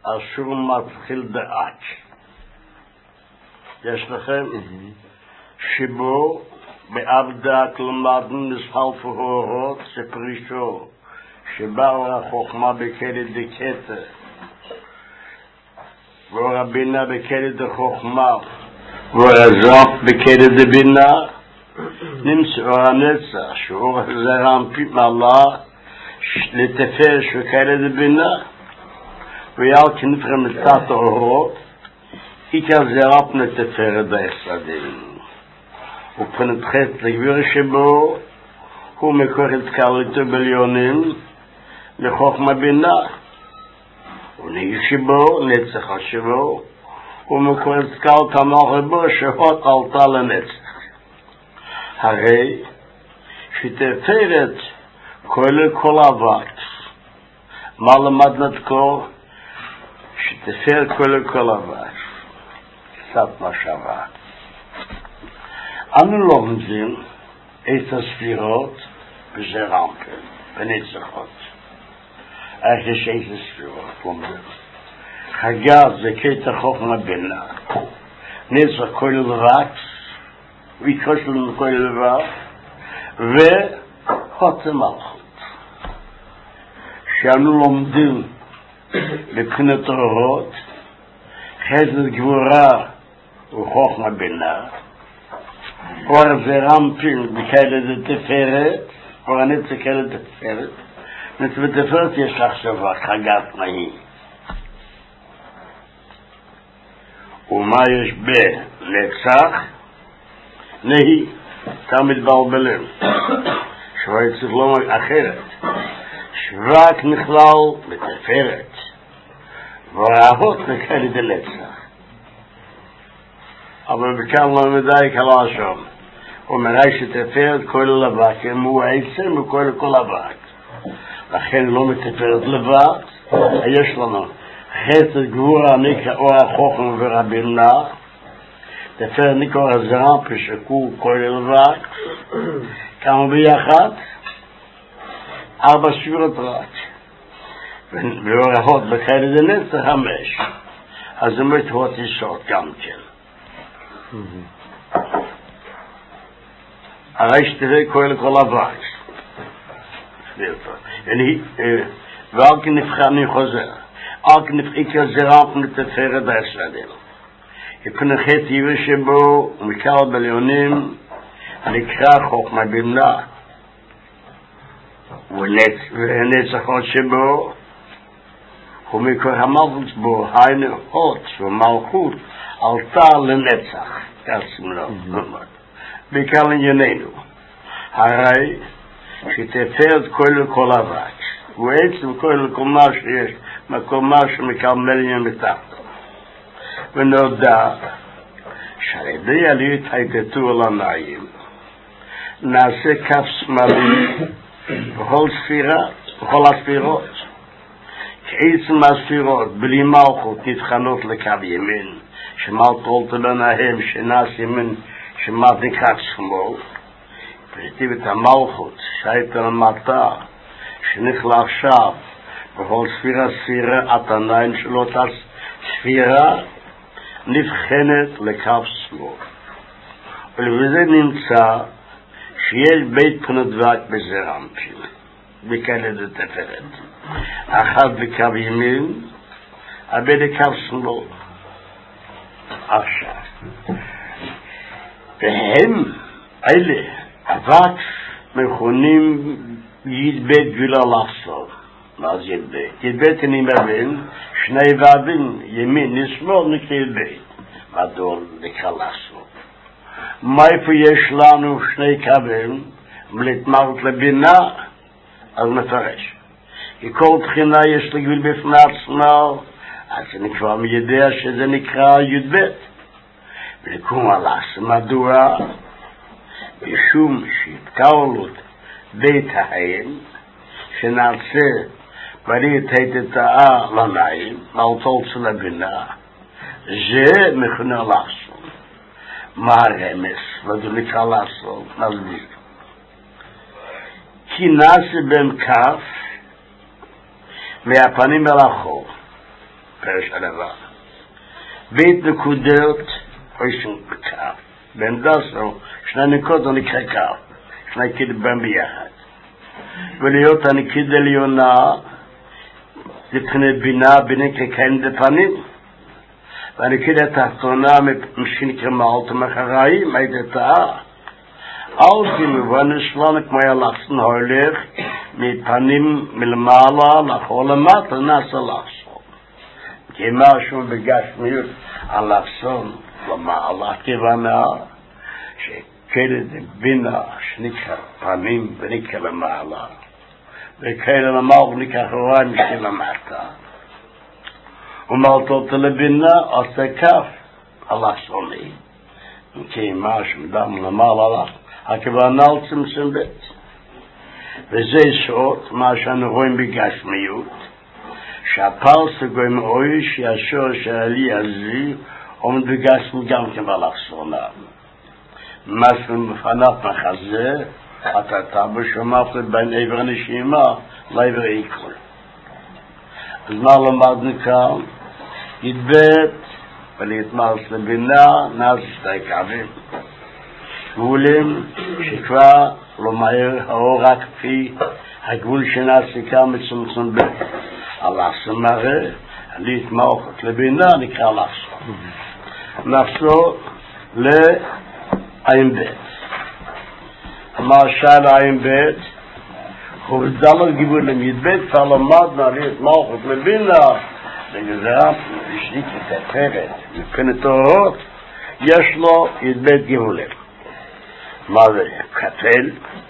אסור מתחיל דעת. יש לכם שבו בעבדה למדנו נסחל פהורות שפרישו שבאו החוכמה בקלד דקטה ורבינה בקלד החוכמה ורזף בקלד דבינה נמצאו הנצח שאור זרמפי מעלה לתפש בקלד דבינה ויאל כנפר מצאת אורות עיקר זרפ נתפר דייסדים ופנתחת לגביר שבו הוא מקור את קלטו בליונים לחוכמה בינה ונהי שבו נצח שבו הוא מקור את קלט המחבו שהות עלתה לנצח הרי שתפרת כל אבק מה למדנו את כל שתפרת כל אבק קצת מחשבה אנו לומדים את הספירות בזרמפל, בנצחות. איך יש את הספירות, לומדים. חגב זה קטע חוכמה בינה. נצח כל לבק, ויקרוש לנו כל לבק, וחוט המלכות. שאנו לומדים לבחינת אורות, חסד גבורה וחוכמה בינה, אור זרמפין בקלד תפארת, אור הנצח קלד תפארת. נצח בתפארת יש לחשבה, חגת מהי. ומה יש בנצח? נהי, תמיד מתבלבלים. שוואי צריך לומר אחרת. שוואק נכלל בתפארת, והאהות בקלד הנצח. אבל בכאן לא מדי קלה שם. הוא מראה שתפארת כל לבק, הוא עצם וכל לבק. לכן לא מתפארת לבק, יש לנו חסד גבורה נקרא אור החוכמה ורבינה, תפארת נקרא הזרמפל שכו כל לבק, כמה ביחד? 4 ספירות רק. ואורחות בקלד הנצח 5. אז זה מתהות יסוד גם כן. הרי שתראה כל אבק ועל כנבחר אני חוזר על כנבחר זרמפ נתפארת היסדים יפנחת יבש שבו ומקל בליונים הנקרא חוכמה בינה ונצחות שבו ומקור המלכות בו היינו הות ומלכות עלתה לנצח תעצים לו בעיקר לענייננו הרי שתפארת כל אבק ובעצם כל מה שיש כל מה שמקמל מתחתו ונודע שעל ידי עליות ההתגתו על הנעים נעשה כף שמאלי בכל הספירות כעצם הספירות בלי מלכות נבחנות לקו ימין שמלכות להם שנעש ימין שמעת נקרא שמאל פרטיב את המלכות שהייתה למטה שנכלה עכשיו בכל ספירה התנאים של אותה ספירה נבחנת לקו שמאל ולבזה נמצא שיש בית פנדבק בזרמפין בקלד התפארת אחת בקו ימין הבא לקו שמאל עכשיו והם אלה אבק מכונים ידבט גולה לחסוב מה זה ידבט? ידבט אני מבין שני ועדים ימין לשמאל נקרא ידבט מדור נקרא לחסוב מאיפה יש לנו שני קווים להתמרת לבינה אז מפרש כי כל בחינה יש לגביל בפני עצמו אז אני כבר מידע שזה נקרא ידבט ולקום עלס מדוע משום שהתקרלות בית העין שנעשה ברית היתתאה לנעים מעלתול של הבינה זה מכונה לעשות מה הרמס וזה נקרא לעשות נסביר כי נעשה בהם כף מהפנים אל החור פרש הלבא. בית נקודות עושים בקו. בין דסו, שני נקודות נקרא קו. שני קדבם ביחד. ולהיות הנקוד עליונה, לבחינת בינה, בינה ככהן דפנים. והנקוד התחתונה, משנקרא מעלת מחראים, הידתה. אל כמובן שלנו כמו ילחסן הולך, מפנים מלמעלה לחול למטה, נעשה לחסון. כי משהו בגשמיות על לחסון למעלה, כיוונה שכאלה בינה שנקרא פנים ונקרא למעלה, וכאלה למעלה נקרא חוריים משקי למטה. ומלטות לבינה עושה כף על לחסוני. כי משהו דם למעלה לך, הכוונה על צמצם בית. וזה סוד מה שאנו רואים בגשמיות, שהפרסה גויים אוי שישור שעלי הזה עומד בגשמיות גם כן בלחסונה. מה שמפנת מחזה, אתה תבוא שומעת בין עבר הנשימה לעבר עיקול. אז מה למדנו כאן? יתבט ולהתמרס לבינה, נעש שתי קווים. גבולים שכבר לא מהר האור רק כפי הגבול שנעסיקה מצומצם בית. הלחסון מראה, להתמרחות לבינה נקרא לחסון. נחזור לעין בית. המשל עין בית, חורדל גבולים יתבט כבר למדנו להתמרחות לבינה, בגזרה פנישית ותפרת, מבחינת אורות, יש לו יתבט גבולים. מה זה? כתל,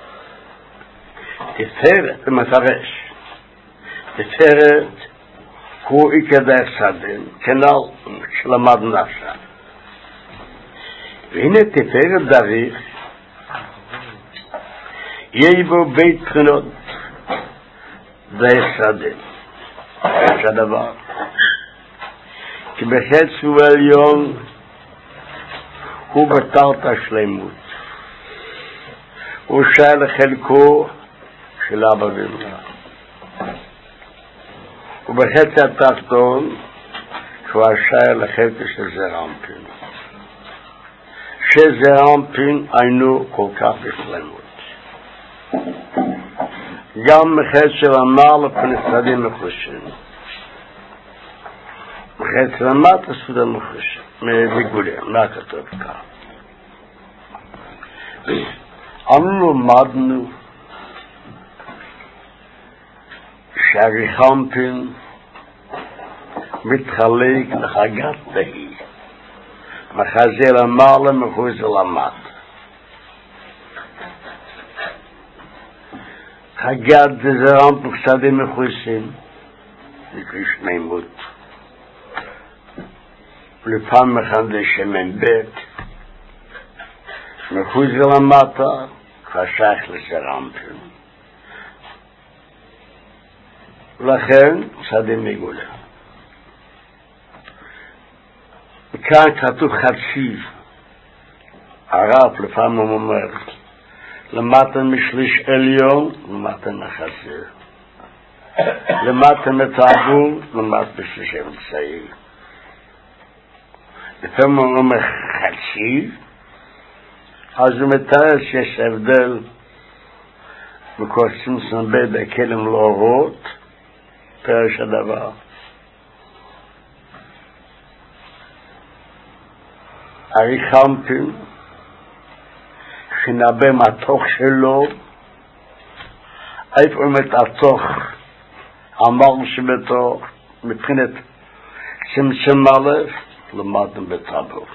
תפארת, זה מפרש. תפארת הוא עיקר דרך סדן, כנ"ל שלמדנו עכשיו. והנה תפארת דריך, יהיה בו בית בחינות דרך סדן. יש הדבר. כי בחץ הוא עליון, הוא בתרת השלמות. הוא שייך לחלקו של אבא ואמא. ובחצי התחתון שהוא שייך לחלקו של זרע אנפין. שזרע אנפין היינו כל כך בשלמות. גם מחצי למעלה פנסדים מחושים. מחצי למטה סודם מחושים. מגולים, מה כתוב כאן? אנו למדנו שהריחמפין מתחלק לחגת תהי, מחזה למעלה מחוץ למטה. חגת דזרם פחסדים מחוסים, לקרישנמות. לפעם מחנדה שמן בית, מחוץ למטה, כבר שייך לזרמפין. לכן, שדים מגולה. כאן כתוב חצי, הרב לפעמים אומר, למטה משליש עליון, למטה מחסר. למטה מטעבור, למטה בשליש אמצעי. לפעמים הוא אומר חצי, אז הוא מתאר שיש הבדל בקורסים סנבד בכלם לאורות, פרש הדבר. הריחמפין, שנבא מהתוך שלו, איפה עומד התוך, המר שבתוך, מבחינת צמצם א', למדנו בטאבור.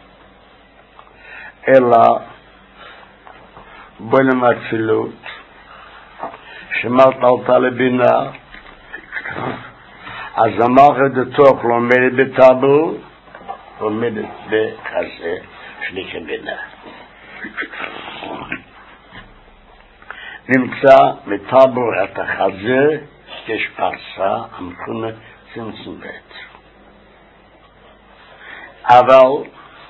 אלא בולם התפילות, שמרת עלתה לבינה, אז המערכת דתוך לומדת בטאבור, לומדת בכזה שליחי בינה. נמצא מטאבור את החזה, יש פרסה המכונה צמצום בית. אבל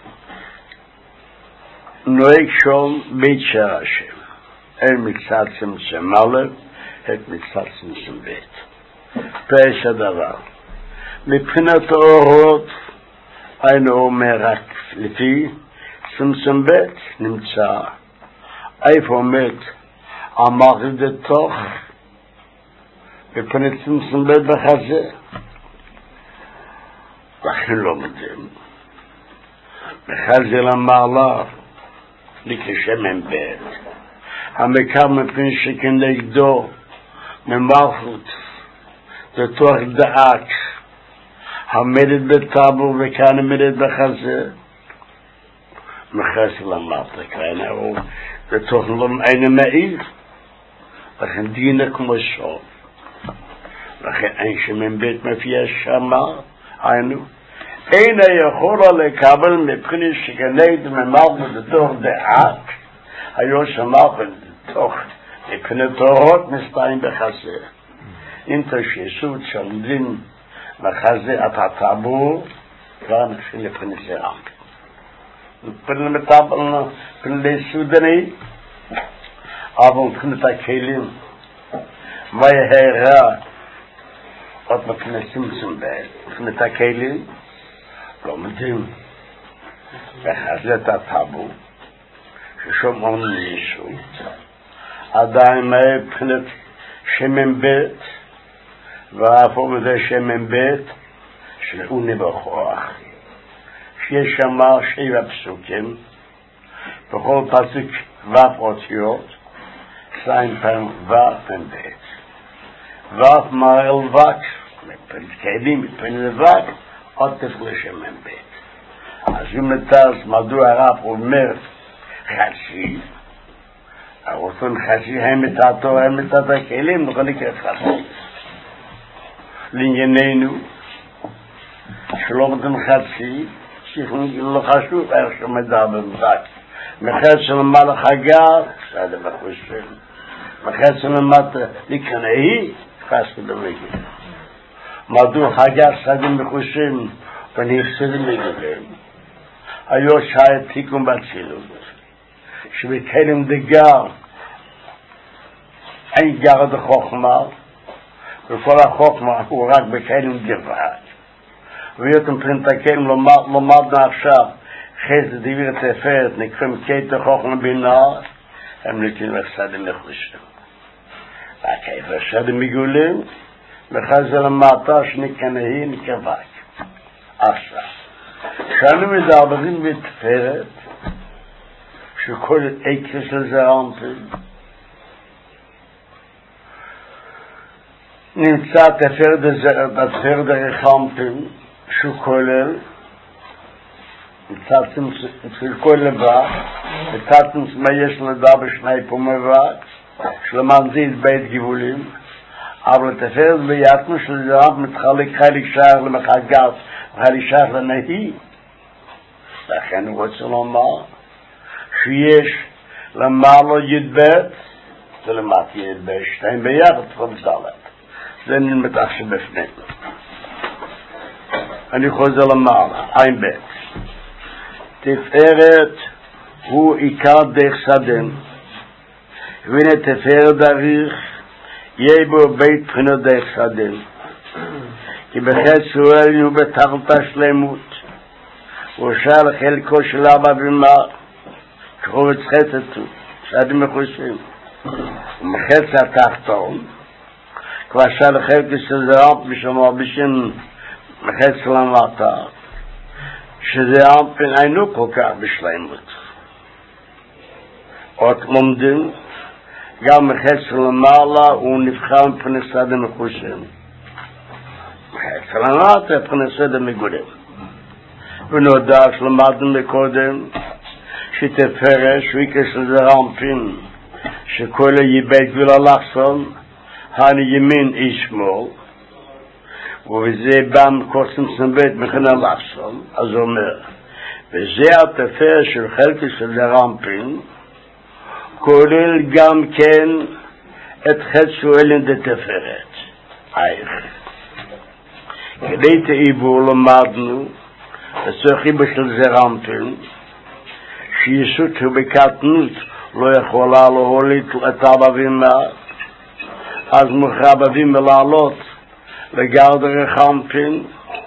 נוהג שום בית של השם. אין מצד צמצם א', את מצד צמצם בית. פרש הדבר. מבחינת האורות, היינו אומר רק לפי צמצום ב' נמצא. איפה עומד המחזיק לתוך מבחינת צמצום ב' בחזה? לכן לא מדהים. בחזה למעלה לקשמן ב' המקר מפני שכנגדו ממלכות לתוך דעת המדת בטבור וכאן המדת בחזה מחסר למטה כאן הוא לתוך אין מעיל לכן דינה כמו שוב לכן אין שמן בית מפיע שמה היינו אין יכולה לקבל מבחינת שכנגד ממלכות לתוך דעת היו שמלכות לתוך מבחינת אורות מסתיים בחזה אם תשייסות שעומדים בחזה את הטבור כבר נתחיל לבחינת זרם פרלי סודני אבל מבחינת הכלים מה יהרה עוד מבחינת צמצום מבחינת הכלים לא מדהים בחזה את הטבור ששומעון לישות עדיין מבחינת שמן בית ואפו מזה שמן בית שלאו נבחוח שיש שם 7 פסוקים בכל פסוק ו' אותיות 2 פעם ו' פעם בית ו' מעל ו' מתקיימים מפני ו' עוד תפלה שמן בית אז אם נתאז מדוע הרב אומר חצי הרופן חצי הם את התורה הם את הכלים נוכל לקראת חצי לענייננו שלא מדברים חצי לא חשוב איך שמדע במזק מחץ למעלה חגר שעד בחושם מחץ למטה לקנאי חסק במגיל מדוע חגר שעדים בחושם ונפסדים מגילים היו שעה תיקום בצילות שבכלים דגר אין גרד החוכמה וכל החוכמה הוא רק בכלים גבעת ויותם פרינטקלים לומדנו עכשיו חסד דביר תפארת נקראים קטע חוכמה בינה הם נתאים לחסדים מחושם רק איפה שדים מגולים וחזה למטה שנקנאי נקבק עכשיו כשאנו מדברים בתפארת שכל עקר של זרענפין נמצא תפארת הרחמפין שהוא כולל מצאתם של כל לבד מצאתם מה יש לדע בשני פומבד שלמען זה בית גבולים אבל תפארת ביתנו של זרענפין מתחלק חלק שער למחגת וחלק שער לנהי לכן הוא רוצה לומר שיש למעלה י"ב ולמטה י"ב שתיים ביחד חמסלת זה נלמד עכשיו בפנים אני חוזר למעלה עין ב' תפארת הוא עיקר דרך סדם והנה תפארת דריך יהיה בו בית בחינות דרך סדם כי בחץ שואל הוא בתחת השלמות הוא שאל חלקו של אבא ומה כחובץ חטאתו שעדים מחושים ומחץ התחתון כבר שאל חלקו של זרענפין בשמו בשם מחץ למטה שזרענפין אינו כל כך בשלמות עוד לומדים גם מחץ למעלה הוא נבחר מפני סדם מחושים מחץ למטה מפני סדם מגורים ונודע שלמדנו מקודם שתפרש ויקר של זרענפין שכל יבית וללחסון הני ימין איש שמאל וזה בא מקורסם סנבית מכנה לחסון אז הוא אומר וזה התפארת של חלקי של זרענפין כולל גם כן את חץ שואלן דתפארת איך כדי תאיבו למדנו הצוחיבה של זרענפין שיסות ובקטנות לא יכולה להוליד את אבא ואמא אז מוכרח אבא ואמא לעלות לגרד רחמפין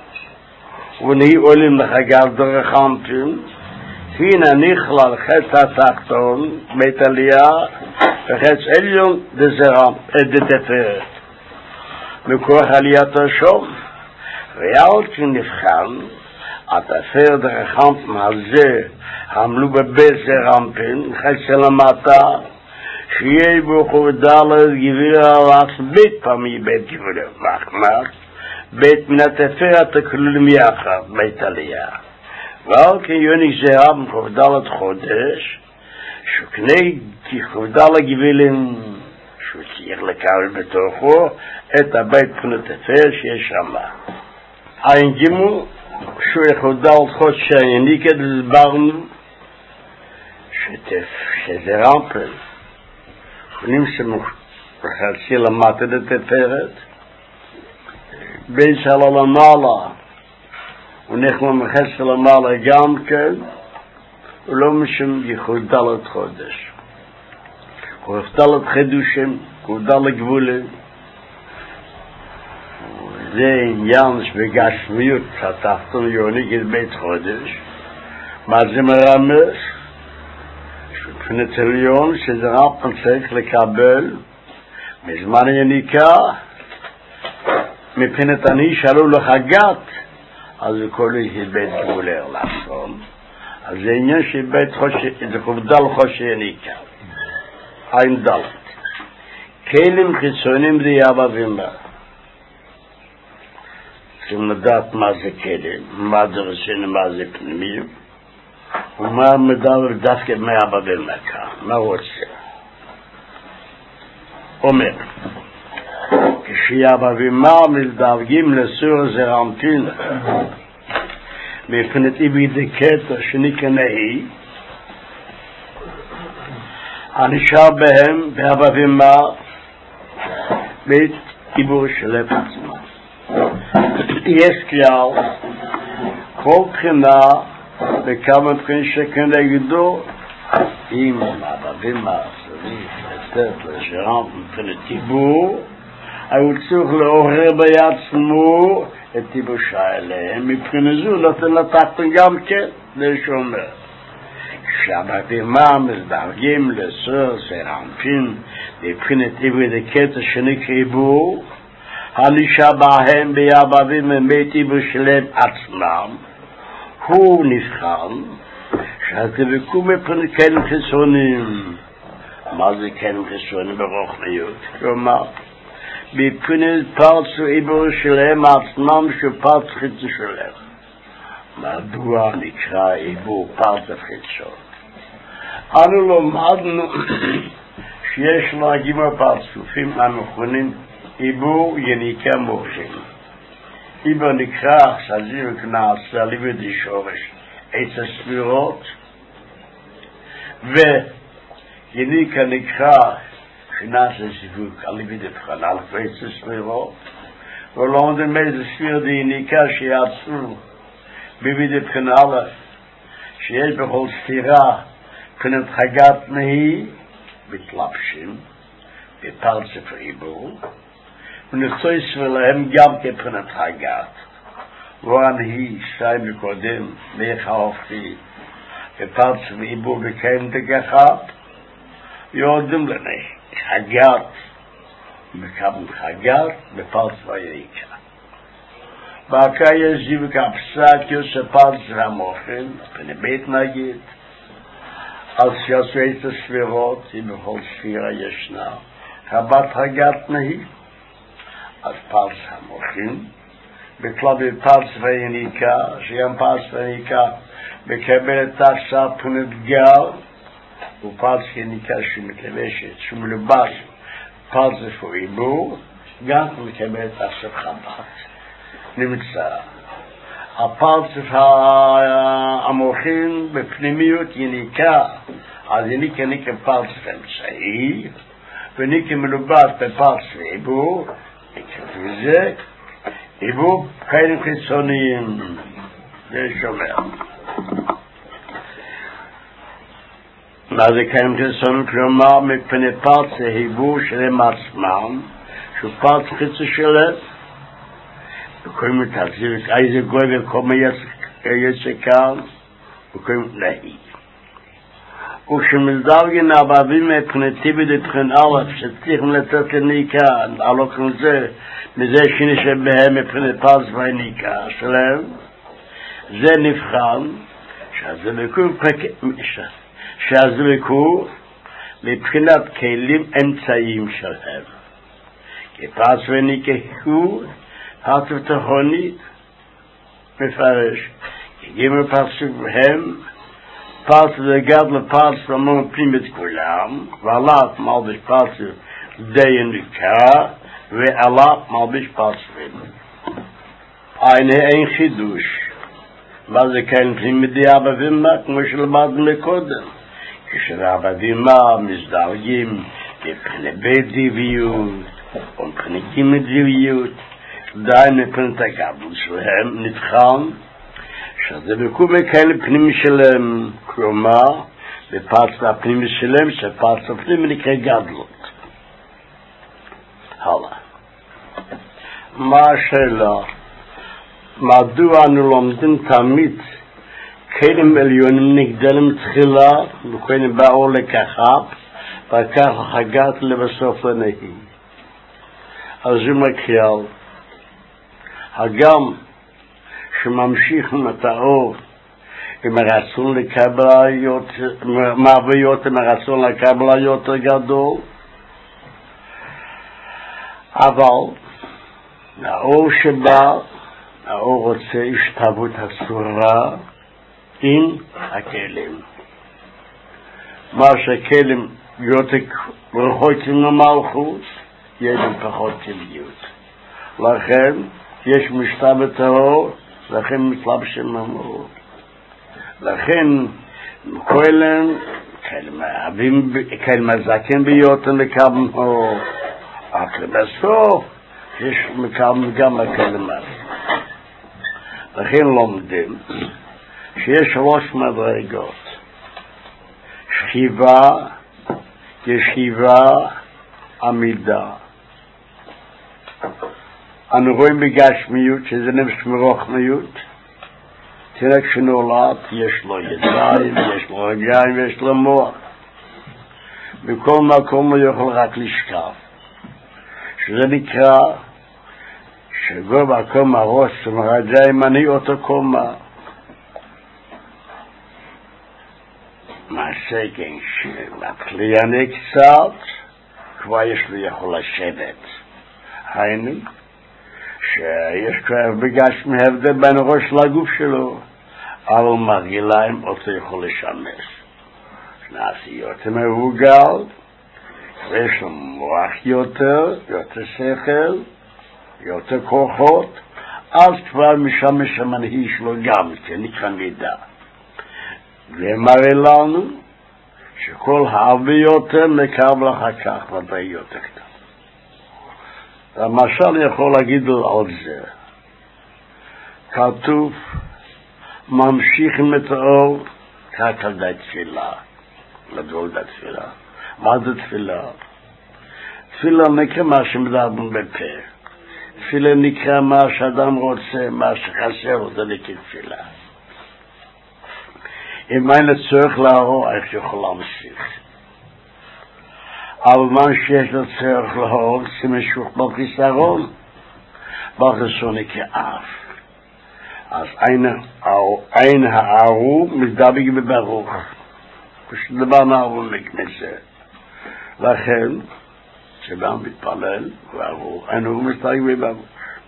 ונהי עולים לחגב דרחמפים, הנה נכלל חץ התחתון, בית עלייה, וחץ עליון דתפארת. מכוח עליית השום, ועל כי נבחן, התפארת דרחמפים הזה, עמלו בבזרמפים, חץ למטה, שיהיה בחורדלת גבירה לעצבית פעמי בית גבירה, ואחמד, בית מן התפארת הכלולים יחד, בית עלייה. ועל כן יוניק זהב מחורדלת חודש, שוקני כחורדלת גבילים, שהוא צריך לקבל בתוכו את הבית מן התפארת שיש שם. אין גימו, שהוא יחורדלת חודש יניקה דסברנו, שזה רמפל, חונים שמחצי למטה לתפארת, בין שלה למעלה, ונחנו מחצי למעלה גם כן, ולא משום יחורדלת חודש. חורדלת חידושים, חורדלת גבולים, זה עניין שבגשמיות התחתון יוניק את בית חודש. מה זה מרמז? מבחינת עליון שזה רמפן צריך לקבל מזמן יניקה, מבחינת אני שאלו לך גת, אז זה כל בית גבולר לעשות. אז זה עניין של בית חושי, זה חובדל חושי יניקה. אין דלת. כלים חיצונים זה יבא ומה. צריכים לדעת מה זה כלים, מה זה רציני, מה זה פנימי. ומה מדבר דווקא מאבא במכה, מה רוצה? אומר, כשיאבא ומה מדרגים לסור זרמפין, מבחינת איבי דקטה שניקה נהי, הנשאר בהם באבא ומה בית עיבור של עצמה. יש כלל, כל בחינה וכמה מבחין שכנגדו, אם אבא ומה צריך לתת לשרם מבחינת טיבור, הוא צריך לעורר בעצמו את טיבור שאליהם, מבחינת זו נותן לתחתן גם כן, לשומר. כשאבא ומה מדרגים לסור זרמפין, מבחינת טיבור דקטה שנקרא עיבור, הנשאר בהם באבא ומה טיבור שלהם עצמם, הוא נבחן שהתבקו מבחינת כלים חיצוניים. מה זה כלים חיצוניים ברוחניות? כלומר, מבחינת פרצו עיבור שלהם עצמם שפרץ חיצון שלהם. מדוע נקרא עיבור פרץ חיצון? אנו לומדנו שיש להגים הפרצופים המכונים עיבור יניקה מוחים. עיבור נקרא סזיר וכנעשה ליבדי שורש עץ הספירות, ויניקה נקרא שנעשה סיפוק על ליבדי בחנה על עץ הספירות, ולומדים איזה ספיר די יניקה שיעצרו בבידי בחנה א', שיש בכל ספירה בחינת חגת נהי מתלבשים בפרצף עיבור, ונכתויס ולהם גם כבחינת חגת, והנהי שתיים מקודם איך האופי בפרצף עיבור בקיים דגחת, יודעים לני חגת מקבל חגת בפרצף היריקה. בעקה יש זיווק הפסק יוסף פרצף המוחים, פני בית נגיד, אז שיעשו את הספירות, אם בכל ספירה ישנה, חבת חגת נהי, אז פרץ המוחים, בכלל בפרץ ויניקה, שגם פרץ ויניקה מקבל את תחסה פונת גל, ופרץ יניקה שמתלבשת, שמלובש פרץ ועיבור, גם מקבל את תחסה חבת. נמצא. הפרץ המוחים בפנימיות יניקה, אז יניקה ניקה פרץ אמצעי, וניקה מלובש בפרץ ועיבור, וזה עיבור כלים חיצוניים. זה שומע. מה זה כלים חיצוניים? כלומר, מפני פרץ העיבור שלהם עצמם, שהוא פרץ חיצוני שלהם, bekommen wir tatsächlich Eisegoi, wir kommen jetzt כאן, bekommen wir nicht. וכשמזדרגן הבאבים מבחינתי בדבחין א' שצריכים לתת לניקה, הלוקחים זה, מזה שנשב בהם מבחינת פרס והניקה שלהם, זה נבחן, שהזבקו מבחינת כלים אמצעיים שלהם. כי פרס והניקה הוא פרס ותחונית מפרש, כי גימל פרסים הם פרס וגד לפרס ומון פנים את כולם, ועלת מלביש פרס די ניקה, ועלת מלביש פרס ון. אין חידוש. מה זה כאן פנים מדי אבא ואמא, כמו שלמדנו מקודם. כשאבא ואמא מזדרגים מבחינת בית זיוויות, או מבחינת גימל זיוויות, די מבחינת הגדול שלהם נבחן, שזה בקום כאלה פנימי שלהם, כלומר, בפרץ הפנימי שלהם, שפרץ הפנימי נקרא גדלות. הלאה. מה השאלה? מדוע אנו לומדים תמיד כלים עליונים נגדלים תחילה, וכלים באו לקחת, וכך הגעת לבסוף לנהי. אז זה מקריאה. הגם שממשיך את האור עם הרצון לקבל מעביות, עם הרצון לקבל יותר גדול, אבל האור שבא, האור רוצה השתוות הצורה עם הכלים. מה שהכלים יותר רחוקים למלכות, יהיה להם פחות טבעיות. לכן יש משתוות האור, לכן מתלבשים ממור. לכן כהלם, כאלה מזקים ביותר מקבלים אור. רק לבסוף יש מקבלים גם הכהלם הזה. לכן לומדים שיש 3 מדרגות. שכיבה, ישיבה, עמידה. אנו רואים בגשמיות שזה נפש מרוחניות. תינוק שנולד יש לו ידיים, יש לו רגליים, יש לו מוח. בכל מקום הוא יכול רק לשכב. שזה נקרא שגובה קומה ראש ומרגליים אני אותו קומה. מה שכן שמתחילה קצת, כבר יש לו יכול לשבת. היינו שיש כבר בגשמי הבדל בין הראש לגוף שלו, אבל מרגליים אותו יכול לשמש. נעשי יותר מבוגר, יש לו מוח יותר שכל, יותר כוחות, אז כבר משמש המנהיג שלו גם, נקרא מידע. ומראה לנו שכל הרבה יותר מקבל אחר כך ודאי יותר קטן. למשל יכול להגיד על זה, כתוב ממשיכים את האור רק על די תפילה, לגול די תפילה. מה זה תפילה? תפילה נקרא מה שמדברים בפה. תפילה נקרא מה שאדם רוצה, מה שחסר, זה נקרא תפילה. אם אין לצורך להראות, איך יכול להמשיך. אבל מה שיש לצורך להראות, זה משוך בחיסרון. בחיסרון נקרא אף. אז אין הארור מדבק בברוך. פשוט דבר נערור מכנסה. לכן, כשאדם מתפלל, הוא ארור. אין הוא מסתרק בברוך.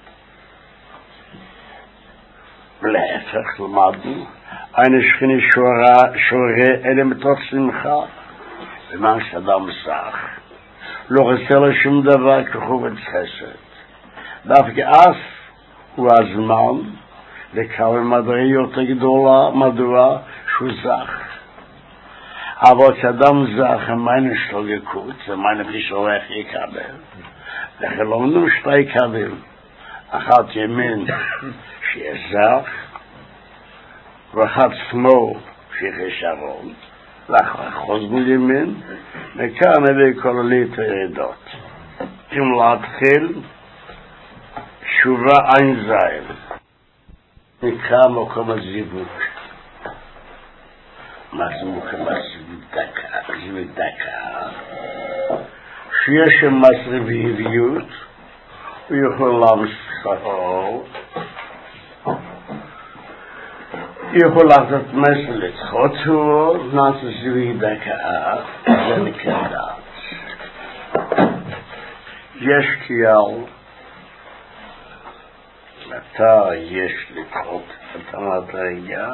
להפך, למדנו, אין שכיני שורה אלה מתוך שמחה. ומה שאדם סך. לא רוצה לו שום דבר כחובת חסד. דווקא אז הוא הזמן לקבל מדרגה גדולה, מדוע שהוא זך. אבל כשאדם זך, המים שלו יקוץ, המים כשהולך יקבל. לכן לא מנום שתי קווים. אחת ימין שיהיה זך, ואחת שמאל שיהיה חשרון. לחוז מימין, וכאן הביא כל הליטר עדות. אם להתחיל, תשובה אין זין. נקרא מקום הזיווג. מה זה מקום הזיווג דקה? שיש שם מסרביות, הוא יכול להמסור, יכול לעשות מסר לצחותו, נעשה זיווג דקה, זה נקרא דעת. יש קייל, אתה יש לדחות את המדרגה,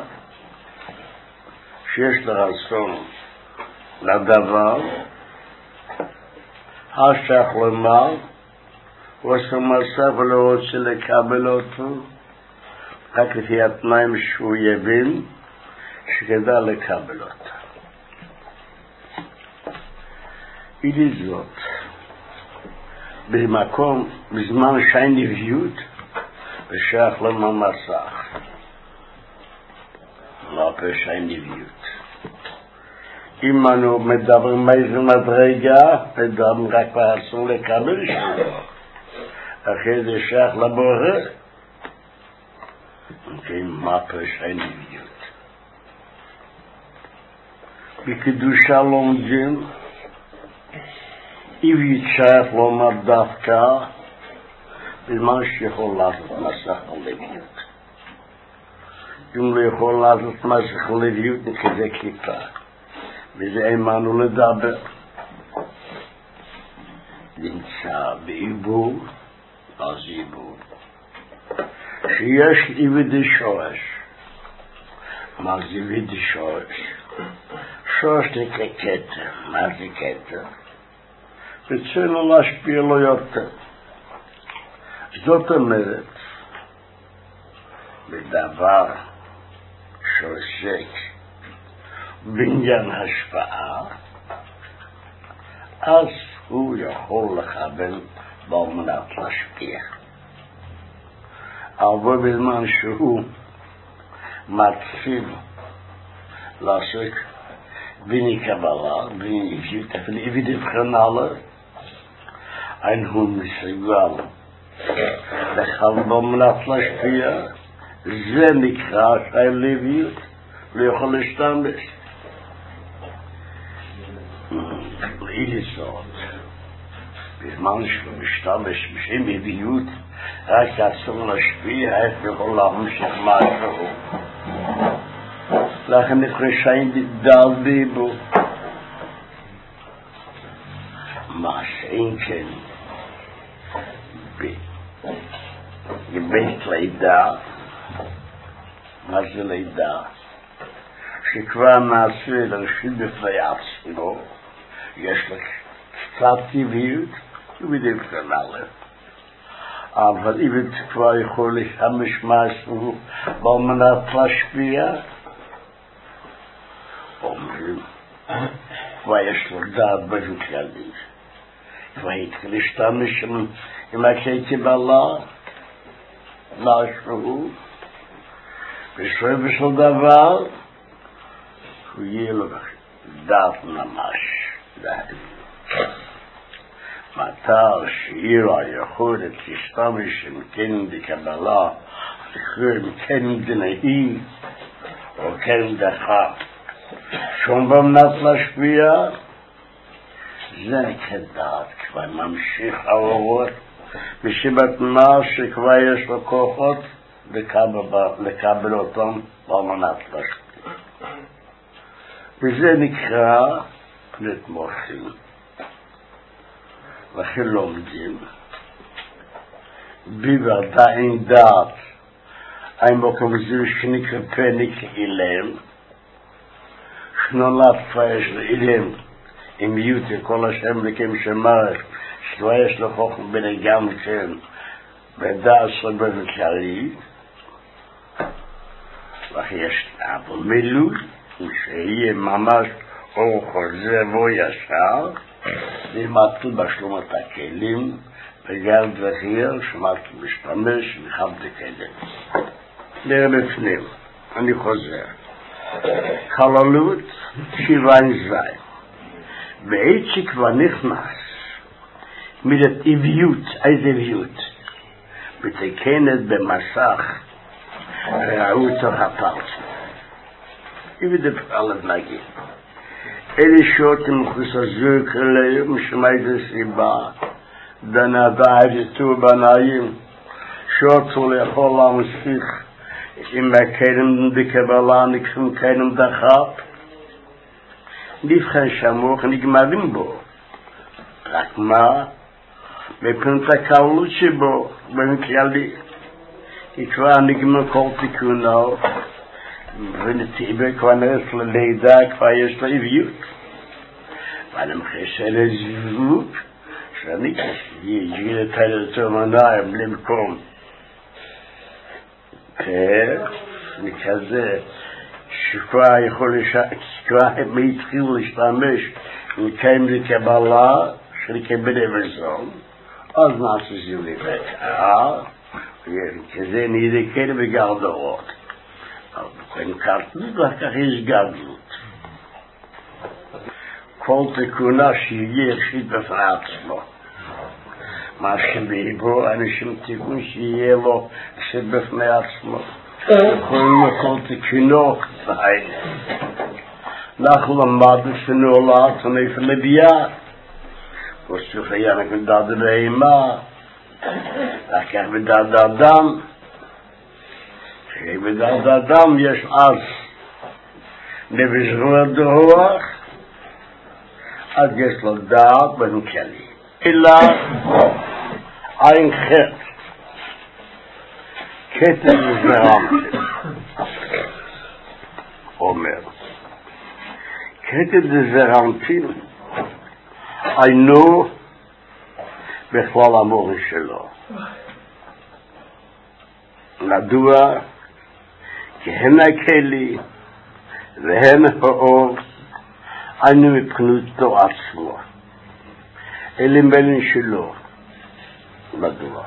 שיש לרצון לדבר, השך לומר, ועושה מסע ולא רוצה לקבל אותו, רק לפי התנאים שהוא יבין, שכדאי לקבל אותו. אילי זאת, במקום, בזמן שאין נביאות, ושייך למסך. לא שאין נביאות. אם אנו מדברים מאיזה מדרגה, מדברים רק ברצון לקבל שלו. אחרי זה שייך לבורא. מה שאין נביאות? בקדושה לומדים, איבית שייך לומר דווקא, בזמן שיכול לעשות מסך הלוויות. אם לא יכול לעשות מסך הלוויות, כזה קליפה. וזה אימנו לדבר. נמצא בעיבור, אז עיבור. שיש עיבוד שורש. מה זה עיבוד שורש? שורש זה ככתר. מה זה כתר? וצרינו להשפיע לו יותר. זאת אומרת, בדבר שעוסק בעניין השפעה, אז הוא יכול לכוון על מנת להשפיע. אבל בזמן שהוא מתחיל לעסוק בני קבלה, בני אישית, אפילו איבד הבחנלה, אין הוא מסוגל לכוון על מנת להשפיע, זה נקרא שהלוויות לא יכול להשתמש. לאילי זאת, בזמן שהוא משתמש בשם לוויות, רק אסור להשפיע, איך יכול להמשיך משהו. לכן נקרא שאין דל דיבור. מה שאין כן, בבית לידה, מה זה לידה? שכבר נעשה לרשות בפני עצמו, יש לה קצת טבעיות, ובדבחן א', אבל אם כבר יכול להשתמש משהו על מנת להשפיע, אומרים, כבר יש לו דעת באופן כללי. כבר התחיל להשתמש עם הקבלה, משהו, בסופו של דבר, הוא יהיה לו דעת ממש. מתי שיהיה היכולת להשתמש עם כן בקבלה, עם כן דנאי, או כן דחה, שום במנת להשפיע, זה נקרא דעת, כבר ממשיך העורות, מסיבת מה שכבר יש לו כוחות לקבל אותם במנת להשפיע. וזה נקרא פנית מוחים. לכן לומדים, בוודאי דעת, ein מקום זה שנקרא פניק אילם, שנולד פייש לאילם, עם יוטה כל השם לקים שמרך, שתוויש לחוכם בני גם כן, בדעת סבב כללי, וכי יש אבל מילול, שיהיה ממש אור חוזר בו ישר, ומתחיל בשלומת הכלים, וגם דבחיר שמתחיל משתמש וחב דקדם. לפנים, אני חוזר. כללות שבעים זין. בעת שכבר נכנס מידת אביות, איזה אביות? מתקנת במסך ראו תוך הפרצה. יבדף אלף נגיד. אלה שוטים חוסזוק אליהם שמי דסיבה דנבה היתו בנאים שוטו לאכול המסיך אם הקדם דקבלה נקשום קדם דחף נבחן שמוך נגמרים בו רק מה? מפנת הקלות שבו במקרלי כבר נגמר כל תיקונו ונתיבה כבר נרס ללידה כבר יש לה עביות ואני מחשב לזיווג שאני יגיע לתלתו מניים למקום מכזה שכבר יכול כבר התחילו להשתמש מקיים לקבלה שלקבל אבזון אז נעשה זיווג כזה נדקל בגרדורות אבל קרטנות וכך יש גדלות כל תקונה שיהיה יחשיד בפני עצמו מה שבאיבו אנשים תיקון שיהיה לו יחשיד בפני עצמו יכולים לכל תקונות בהן אנחנו למדנו שנולד ונפל לביאה וסוף היה נקדד בהימה לקח בדד אדם שבדד אדם יש אז נפש רוח אז יש לו דעת בנקלי אלא אין חטא כתב זרמתי אומר כתב זרמתי היינו בכלל המורים שלו מדוע? כי הם הכלי והם האור היינו מבחינתו עצמו אלה מלן שלו מדוע?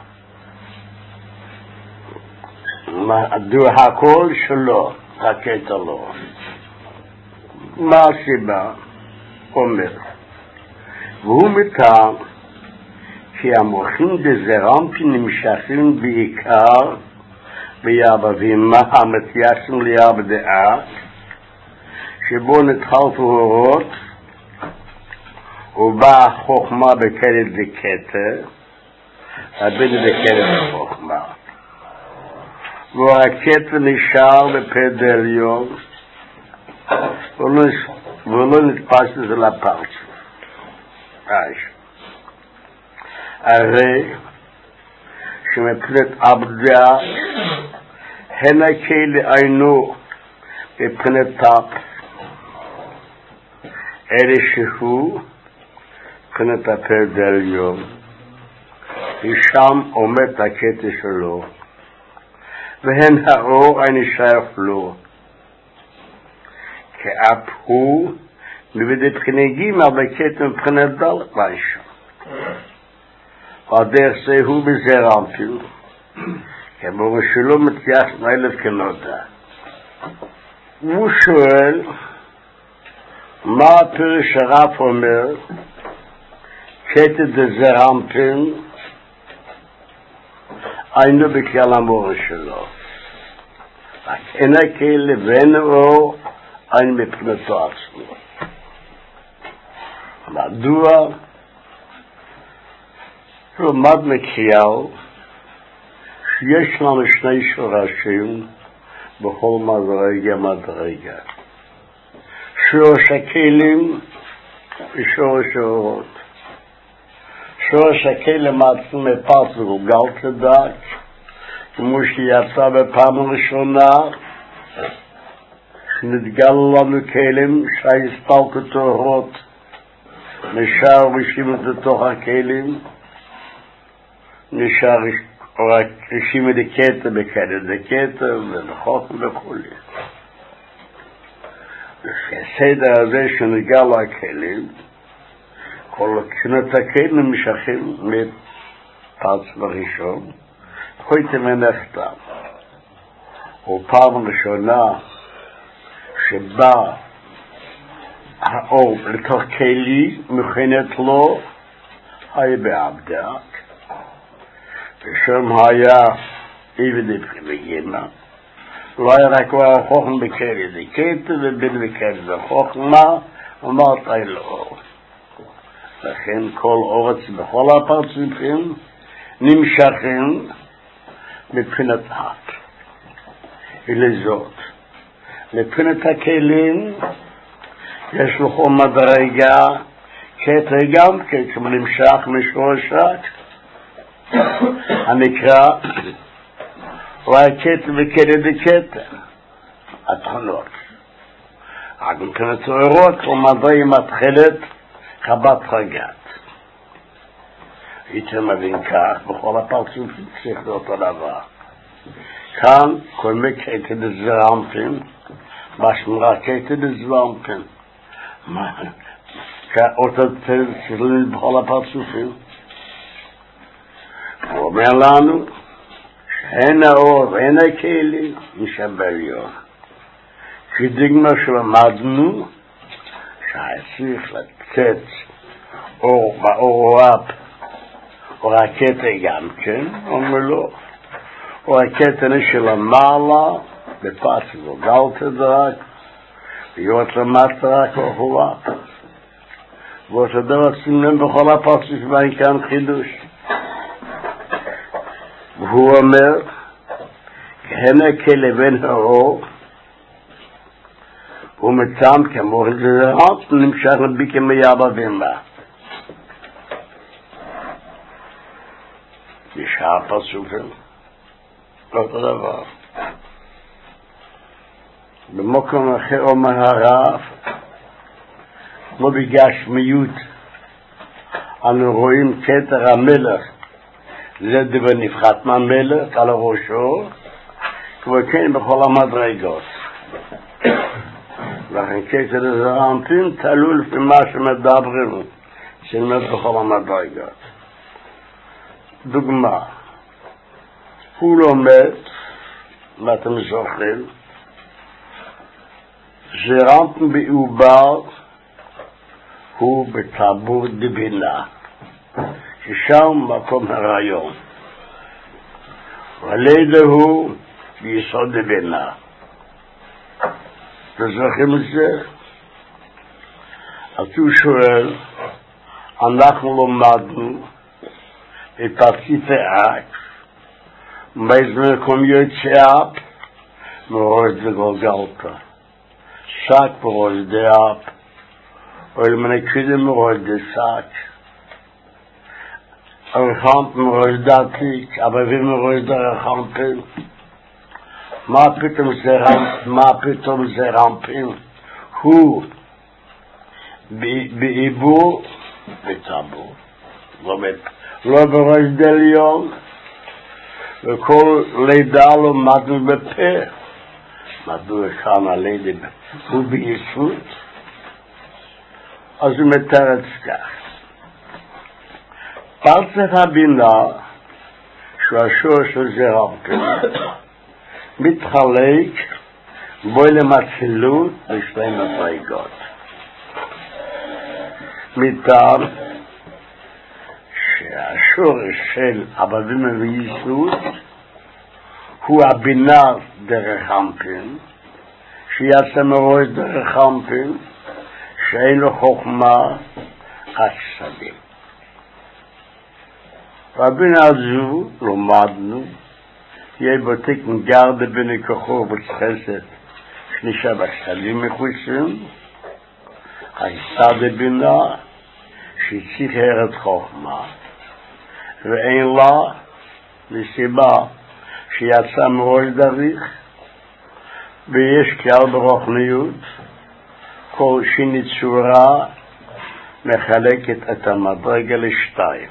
מדוע הכל שלו הקטע לו מה הסיבה? אומר והוא מטעם כי המוחים דזרמפין נמשכים בעיקר ביעבבים המתייחסים ליעבדעה שבו נתחלפו הורות ובאה חוכמה בקלת דקטה הבן דקלת החוכמה והקטה נשאר בפד עליון ולא נתפס לזה לפרצוף הרי שמבחינת עבדה הן הכלי היינו מבחינת טאפ אלה שהוא מבחינת הפרד העליון ושם עומד הקטע שלו והן האור אני שייך לו כאפ הוא מבדי בחינה גימה בקטע מבחינת דלת משהו הדרך זה הוא בזרמפין כמו שלא מתייחס מאלף כנודע הוא שואל מה הפרש הרב אומר קטע דזרמפין היינו בכלל המורה שלו רק אין הכלי ואין אור אין מבחינתו עצמו מדוע למד מקריאל שיש לנו שני שורשים בכל מדרגה שורש הכלים ושורש האורות שורש הכלים עצמו מפרץ וגלגל תדק כמו שיצא בפעם הראשונה שנתגל לנו כלים שהספלקות האורות נשאר רשימת לתוך הכלים נשאר רק רשימת דקטה בקטע דקטה ולחוק וכו' לפי הסדר הזה שנגל הכלים כל קנות הכלים נמשכים מפרץ בראשון חויתם ונחתם ופעם ראשונה שבה האור לתוך כלי מכנת לו היה בעבדה שם היה איבדי פריבגימה, לא היה רק חוכם בקרי דקטה ובין בקרי דחוכמה, אמרת אלו. לכן כל אורץ בכל הפרצופים נמשכים מבחינת האט. ולזאת, מבחינת הכלים יש לך מדרגה קטע גם כמו נמשך משורשת הנקרא רואה קטע וקטע דקטע התחנות. רק מבחינת אורות ומדרגה מתחילת חבת חגת. הייתם מבין כך בכל הפרצופים צריך לאותו דבר. כאן כל מקטע דזרמפים משמרה קטע דזרמפים כאותו צללים בכל הפרצופים. הוא אומר לנו שאין האור ואין הכלים משבליון כדגמה שלמדנו שצריך לצאת אור באור רב או הקטע גם כן, אומר לו או הקטע של המעלה בפס וגלת דרק להיות למטה רק או רב ואותו דבר סימן בכל הפרצוף ואין כאן חידוש. והוא אומר כהנה כלבן האור הוא מצם כמו זרעת נמשך לבי כמייבא ומה בשאר פרצופים אותו דבר. במקום אחר אומר הרב לא בגשמיות אנו רואים כתר המלך זה דבר נפחת מהמלך על הראשו כמו כן בכל המדרגות. לכן כתר הזרענפין תלוי לפי מה שמדברים שנלמד בכל המדרגות. דוגמה הוא לומד ואתם זוכרים זרענפין בעובר הוא בטבור דבינה ששם מקום הרעיון ולידה הוא ביסוד דבינה. תזכרים את זה? אז הוא שואל אנחנו לומדנו את פרציפי אק מאיזה מקום יוצא אפ מראש דגולגלתה שק בראש דאפ או למנה קדם מראש דסק הרחמת מראש דתיק אבבים מראש דרחמפים מה פתאום זה רמפים הוא בעיבור בטבור לא בראש דליון וכל לידה לו מדנו בפה מדוע כאן הלידה הוא ביסות אז הוא מתרץ כך פרצף הבינה שהוא השור של זרענפין מתחלק בוילם הצילות לשתי מדרגות מטעם שהשורש של אבבים ויסות הוא הבינה דרך אנפין שיצא מראש דרך אנפין שאין לו חוכמה חסדים. והבינה הזו לומדנו יהיה בוטיק מגרד בין כוחו וצחסת שנישה בשלים מחוסים הייתה בבינה שהציך ארץ חוכמה ואין לה לסיבה שיצא מראש דריך ויש כלל ברוחניות כל שיני צורה מחלקת את המדרגה לשתיים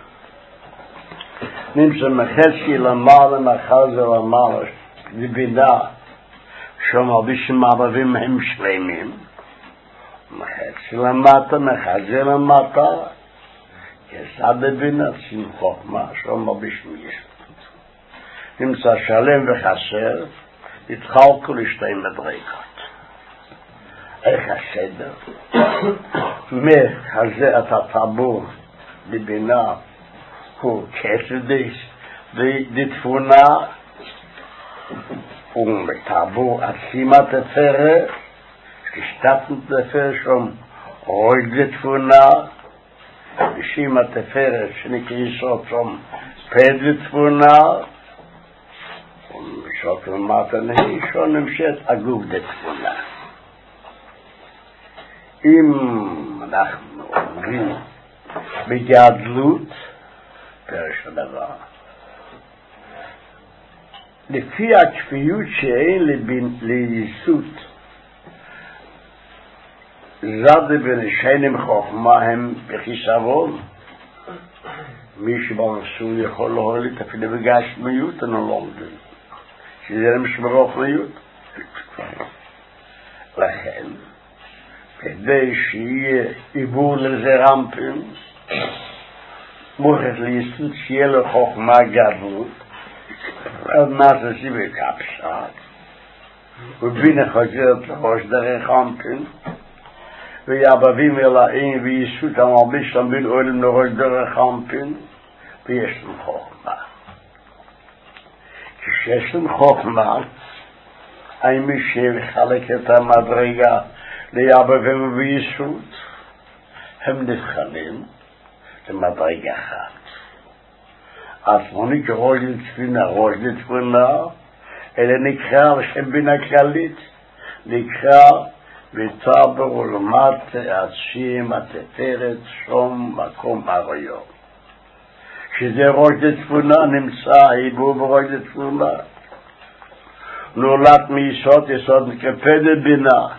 נמצא מחצי למעלה מחזה למעלה לבינה שמרבישים מערבים הם שלמים מחצי למטה מחזה למטה יסע בבינה שים חוכמה שמרבישים יסוד נמצא שלם וחסר התחלקו לשתי מדרגות. איך הסדר? מחזה את הטבור בבינה הוא כסדיס die Tfuna und mit Tabu Atzima Tefere gestatten Tefere schon ruhig die Tfuna Shima Tefere Schnicke Yisot schon Ped die Tfuna und Schokel Matane schon im Shet Aguf die Tfuna im אנחנו אומרים בגדלות פרש הדבר לפי הכפיות שאין ליסות זד ונשענים חוכמה הם בחיסרון מי שבמסור יכול להוליד אפילו בגשמיות אנו לומדים שזה משמרוכניות לכן כדי שיהיה עיבור לזה רמפים מוכרח ליסות שיהיה לו חוכמה גדלות אז נעשה סיבי קפשת ובינה חוזרת לראש דרך רמפים ויעבבים אלאים ויסות המרביש לבין אוהלים לראש דרך רמפים ויש להם חוכמה כשיש להם חוכמה האם מי שחלק את המדרגה ליעבבים ויסות הם נבחנים למדרגה אחת אז לא נקרא ראש לתפונה אלא נקרא לשם בינה כללית נקרא ותבר ולמד עצים התפארת שום מקום הריו שזה ראש לתפונה נמצא היבוא בראש לתפונה נולד מיסוד יסוד מקפדת בינה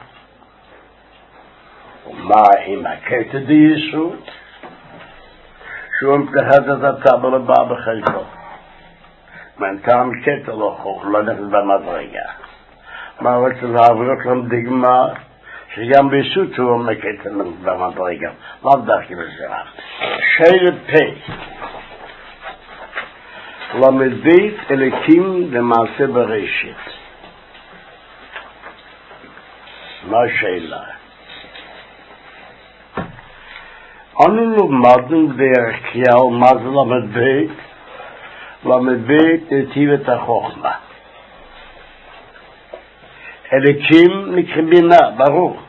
ומה עם הקטע דיסות שהוא מתחת את הטבל הבא בחלקו מנטרם קטע לא חוך לא נכנס במדרגה מה רוצה להעברות למדגמה שגם ביסות הוא מקטע במדרגה לא דווקא בזרח שיר פי למדית אלוקים למעשה בראשית מה השאלה אנו למדנו דרך כלל מה זה למד בית למד בית היטיב את החוכמה אלוקים נקרא בינה ברור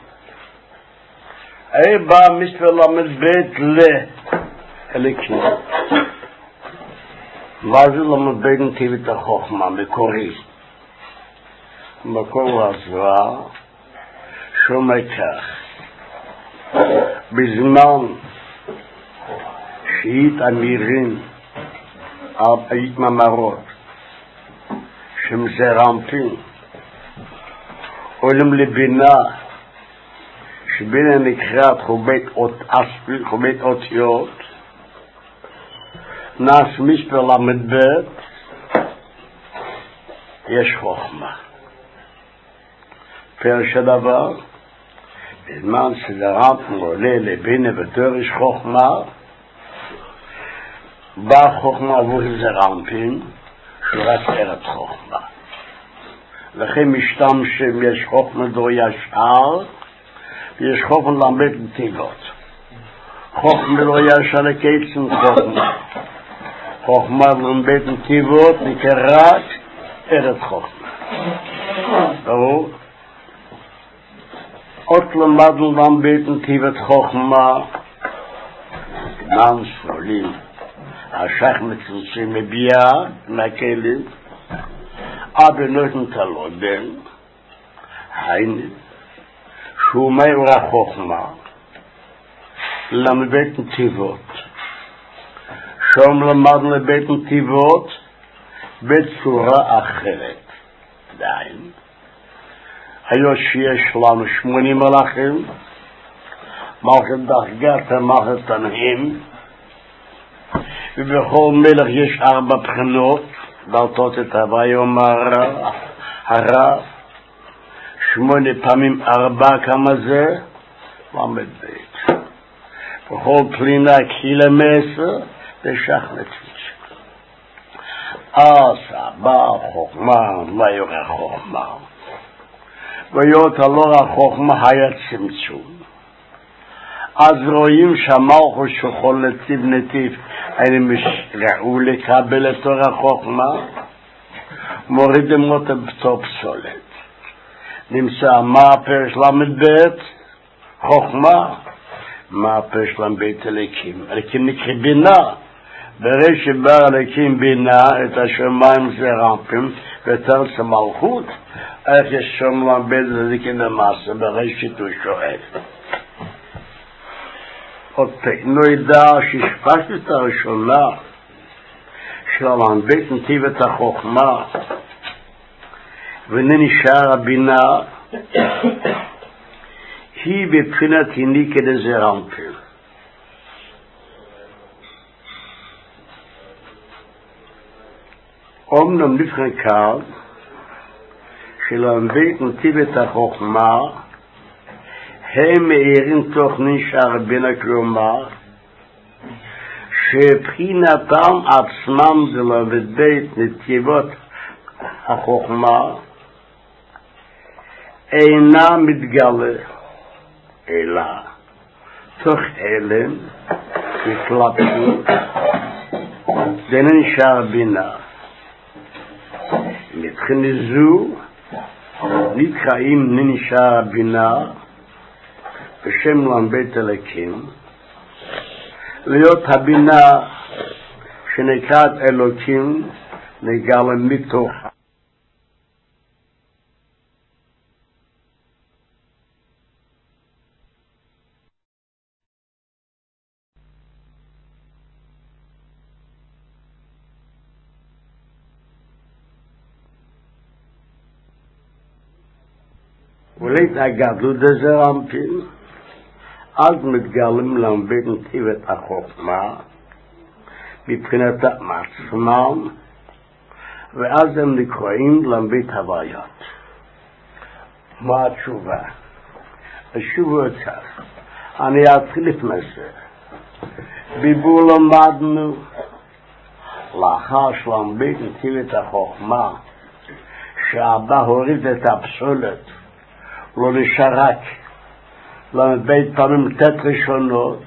בא מספר למד בית לאלוקים מה זה למד בית היטיב את החוכמה מקורי מקור הזרע שומע כך בזמן שאית אמירים על אית ממרות שמזרמפים עולם לבינה שבינה נקראת חובית אותיות נס מספר למד בית יש חוכמה פרש הדבר בזמן שזרמפים עולה לבינה ודורש חוכמה בא חוכמה עבור זרמפים שורת ארת חוכמה לכן משתמשים יש חוכמה דור ישר ויש חוכמה למד נתיבות חוכמה דור ישר לקייצן חוכמה למד נתיבות נקראת ארת חוכמה ברור? עוד למדנו למד נתיבות חוכמה נען ספולים השייך מצלצים מביע מהכלים aber nicht unterladen ein שומר החוכמה למד נתיבות שם למד לבית נתיבות בצורה אחרת עדיין היו שיש לנו 80 מלאכים מלכת דרגת המלכת תנאים ובכל מלך יש 4 בחינות דלתות את הוויום הרב 8 פעמים 4 כמה זה למד בית בכל פלינה קהילה 10 ושח נתפיש אז הבא חוכמה מה יורה חוכמה ויות הלא החוכמה היה צמצום אז רואים שהמלכות שכל נתיב נתיב, הם ראו לקבל את תור החוכמה, מורידים אותה בתור פסולת. נמצא מה הפרש למד בית? חוכמה. מה הפרש למד אליקים? אליקים נקרא בינה. ברגע שבא אליקים בינה, את השמיים זה רמפים, ואת ארץ המלכות, איך יש שם למד אליקים למעשה, בראשית הוא שואל. עוד נדע שהשפשת הראשונה של למד נתיבת החוכמה, ונשאר הבינה, היא בבחינת הניקה דזרמפל. אומנם נבחן קו, שלמד נתיבת החוכמה, הם מאירים תוך נשאר הבינה, כלומר, שבחינתם עצמם זה למד בית נתיבות החוכמה, אינה מתגלה, אלא תוך הלם, התלבטות, זה נשאר בינה. מבחינה זו, נקראים נשאר בינה, בשם למד אלוקים, להיות הבינה שנקראת אלוקים, נגלה מתוך. ולית הגדלות דזרמפין, אז מתגלים למד נתיבת החוכמה, מבחינת עצמם, ואז הם נקראים למד הוויות. מה התשובה? התשובה אותך. אני אתחיל לפני זה. ביבור למדנו, לאחר שלמד נתיבת החוכמה, שהאבא הוריד את הפסולת, לא נשאר רק למד פעמים תת ראשונות,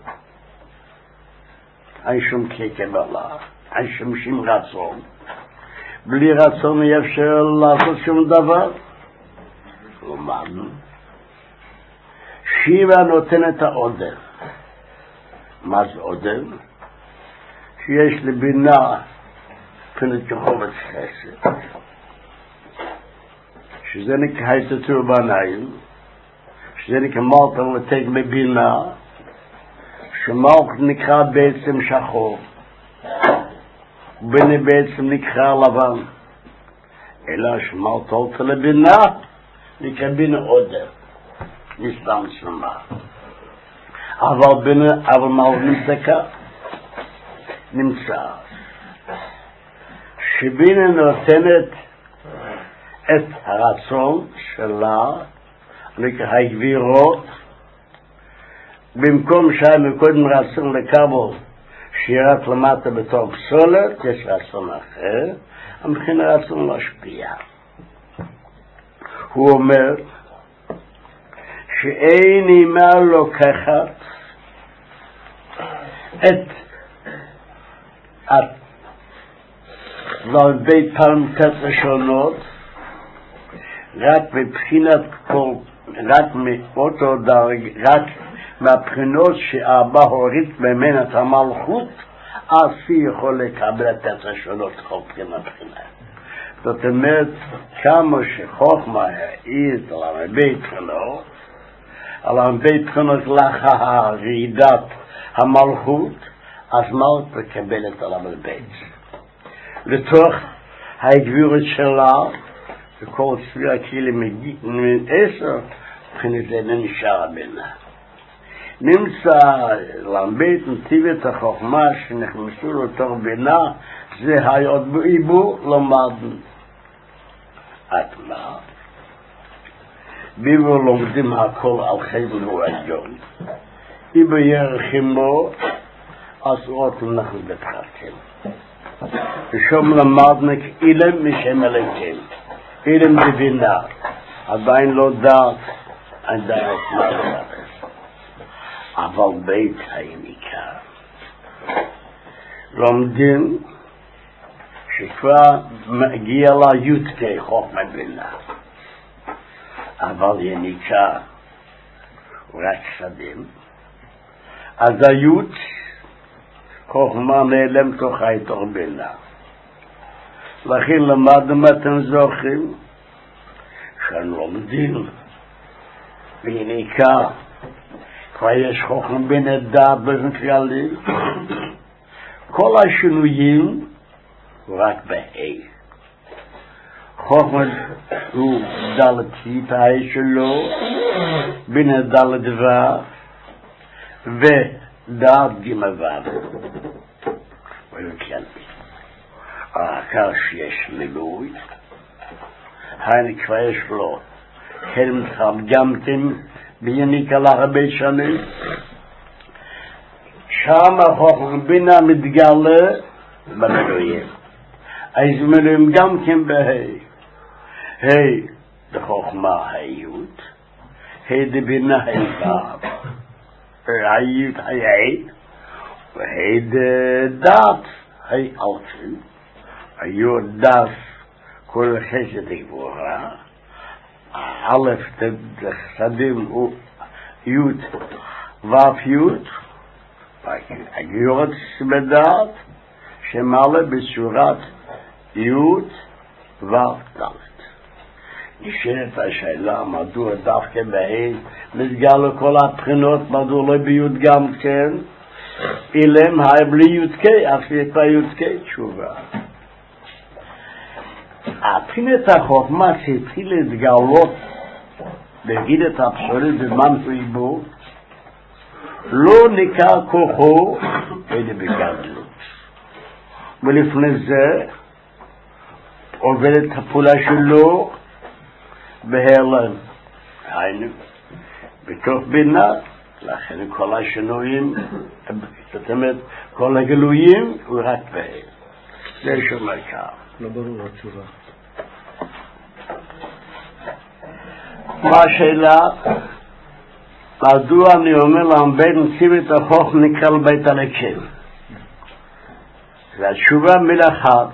אין שום קבלה, אין שום רצון. בלי רצון אי אפשר לעשות שום דבר. למדנו. שיבה נותן את העודף. מה זה עודף? שיש לבינה פנת כחובת חסד. שזה נקרא התתור בעיניים, שזה נקרא מלכות לתק בבינה, שמלכות נקרא בעצם שחור, בינה בעצם נקרא לבן, אלא שמלכות לבינה נקרא בינה עודף, נסתם שמה. אבל מלכות נמצא, שבינה נותנת את הרצון שלה להגבירות, במקום שהיה מקודם רצון לקבל שירת למטה בתור פסולת, יש רצון אחר, המכין רצון להשפיע. הוא אומר שאין אימה לוקחת את בית פעם תת ראשונות, רק מבחינת כל, רק מאותו דרג, רק מהבחינות שהאבא הוריד ממנה את המלכות, אז היא יכול לקבל את הראשונות כל מבחינה. זאת אומרת, כמה שחוכמה העיד על הרבה בחינות, על הרבה בחינות לאחר רעידת המלכות, אז מלכות מקבלת על הרבה. לתוך הגבירות שלה, וכל צביע כאילו מ10, מבחינת זה נשאר הבינה. נמצא למד נתיבת החוכמה שנכנסו לתוך בינה, זה היות בעיבור למדנו. את מה? בעיבור לומדים הכל על חבל ועליון. עיבור ירחימו, אז עוד אנחנו בתחתים. ושום למדנו אילם משם אלוקים. אילם בבינה. עדיין לא דעת, עדיין לא דעת. אבל בית העיקר. לומדים שכבר מגיע לי"ק חוכמה בינה, אבל יניקה רק שדים, אז הי"ת חוכמה נעלם תוכה תוך בינה. לכן למדנו אתם זוכרים שלומדים ויניקה כבר יש חוכמה בינה דעת באופן כללי, כל השינויים רק בה'. חוכמה הוא דלתית הה' שלו, בינה דלת ו' ודעת ג' ו'. אחר שיש מילוי, היינו כבר יש לו הם תרגמתם ביניקה להרבה שנים, שם החוכמה בינה מתגלה במילואים. אז מילואים גם כן בה'. ה' דחוכמה הי"ת, ה' דבינה ה' ו', הי"ת ה' וה' דעת ה' אלפים, הי"ת דף כל חסד גבורה, א' דחסדים הוא י"ת ו' י"ת, הי"ת בדעת שמעלה בצורת י"ת ו' ד'. נשאלת השאלה מדוע דווקא בה' מתגלה כל הבחינות, מדוע לא בי"ת גם כן, אילם היה בלי י"ק, אף כבר י"ק תשובה. הבחינת החוכמה שהתחיל להתגלות להגיד את הבשורת בזמן ריבו, לא ניכר כוחו אלא בגדלות. ולפני זה עובד את הפעולה שלו בהיעלם, היינו בתוך בינה. לכן כל השינויים, זאת אומרת כל הגילויים הוא רק בהיעלם. זה שומע כך. לא ברור התשובה. מה השאלה? מדוע אני אומר להם בית נציב את החוך נקרא בית הלקים? והתשובה מלאחת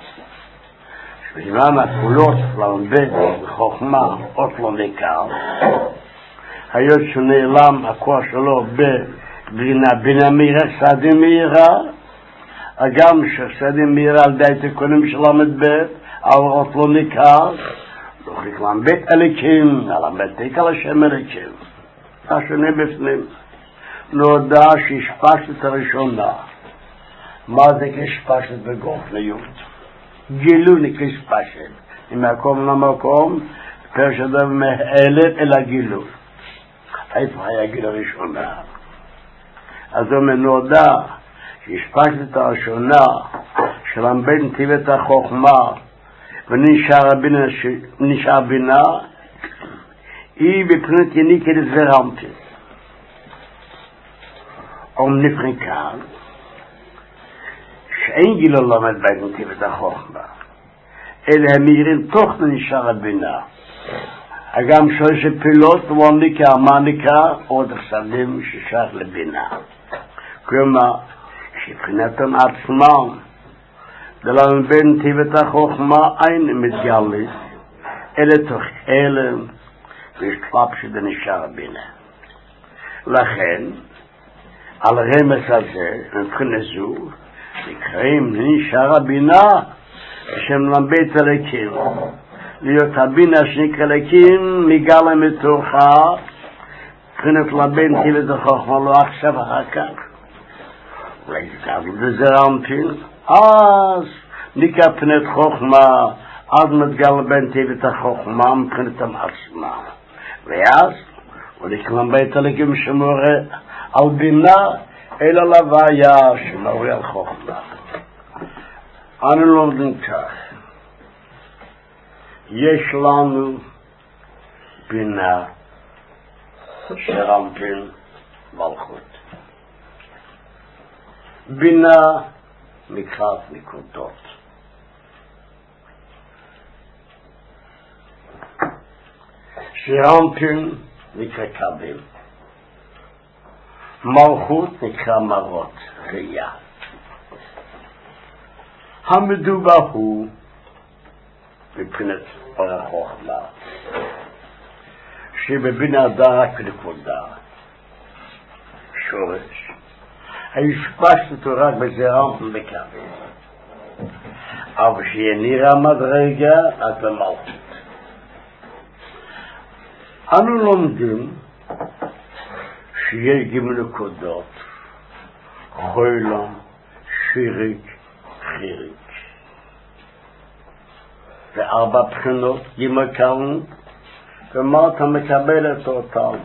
שבזמן הפעולות למבט בחוכמה עוד לא נקרא, היות שנעלם הכוח שלו בבינה מהירה, שדים מהירה, גם ששדים מהירה על די תיקונים של המדבט, אבל עוד לא נקרא, לא חכלם בית הלקים, על המתיק על השם הלקים. השני בפנים, נודע שהשפשת הראשונה. מה זה כשפשת בגופניות? גילו נקשפשת. ממקום למקום, פרשדה מהאלת אל הגילו. איפה היה גיל הראשונה? אז הוא מנודע שהשפשת הראשונה של בית נתיב את החוכמה ונשאר בינה, היא בפנת יניקה לזרמתי. נבחן כאן שאין גילו למד בית נתיב את החוכמה, אלא המאירים תוך נשאר הבינה. גם שלוש פילות וניקה, מה ניקה? עוד חסדים ששייך לבינה. כלומר, שבחינתם עצמם דלם בית נתיב את החוכמה אין מתגלית, אלא תוך אלם וישתלב שנשאר בינה. לכן, על הרמז הזה, מבחינה זו, נקראים נשאר הבינה בשם לבית הלקים. להיות הבינה שנקרא לקים, מגלה מתוכה, מבחינת לבית נתיב את החוכמה, לא עכשיו אחר כך. אולי תקבל בזה רמפין, אז נקרא פנת חוכמה, אז מתגלה בית נתיב את החוכמה מבחינתם עצמם. ואז, ולכלם בית הלקים שמורה על בינה, אלא לוויה שמורה על חוכמה. אנו לומדים כך, יש לנו בינה שרמפין מלכות. בינה מקראת נקודות. שרמפין נקרא קווים. מלכות נקרא מרות ראייה. המדובר הוא מבחינת אור החוכמה שבבינה אדם רק נקודה שורש הישפשת רק בזרם ומקבל אבל שיהיה נראה מדרגה עד למלכות. אנו לומדים שיש גימל נקודות חוילום, שיריק, חיריק וארבע בחינות גימל קרן ומה אתה מקבל את אותם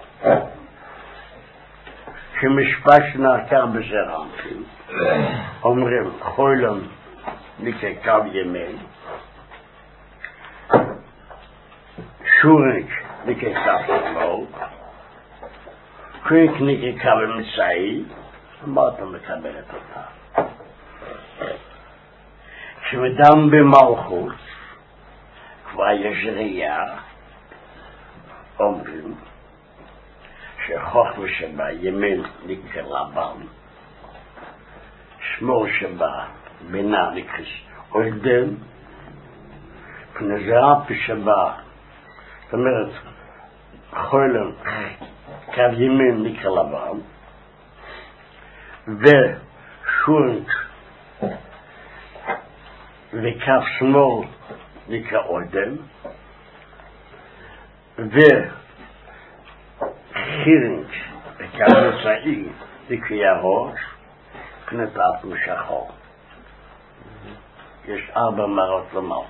שמשפש נעקר בזרעם אומרים חוילום נקרא קו ימין שוריק נקרא קו שמאל חיריק נקרא קו אמצעי ומה אתה מקבל את אותם כשמדם במלכות כבר יש ראייה אומרים שחוכמה שבה ימין נקרא לבן שמאל שבה בינה נקרא אודם פנזרה שבה זאת אומרת חולם קו ימין נקרא לבן ושורק וקו שמאל נקרא אודם חירינג וקו מצעי נקרא ראש פנטת משחור. יש ארבע מרות למלכות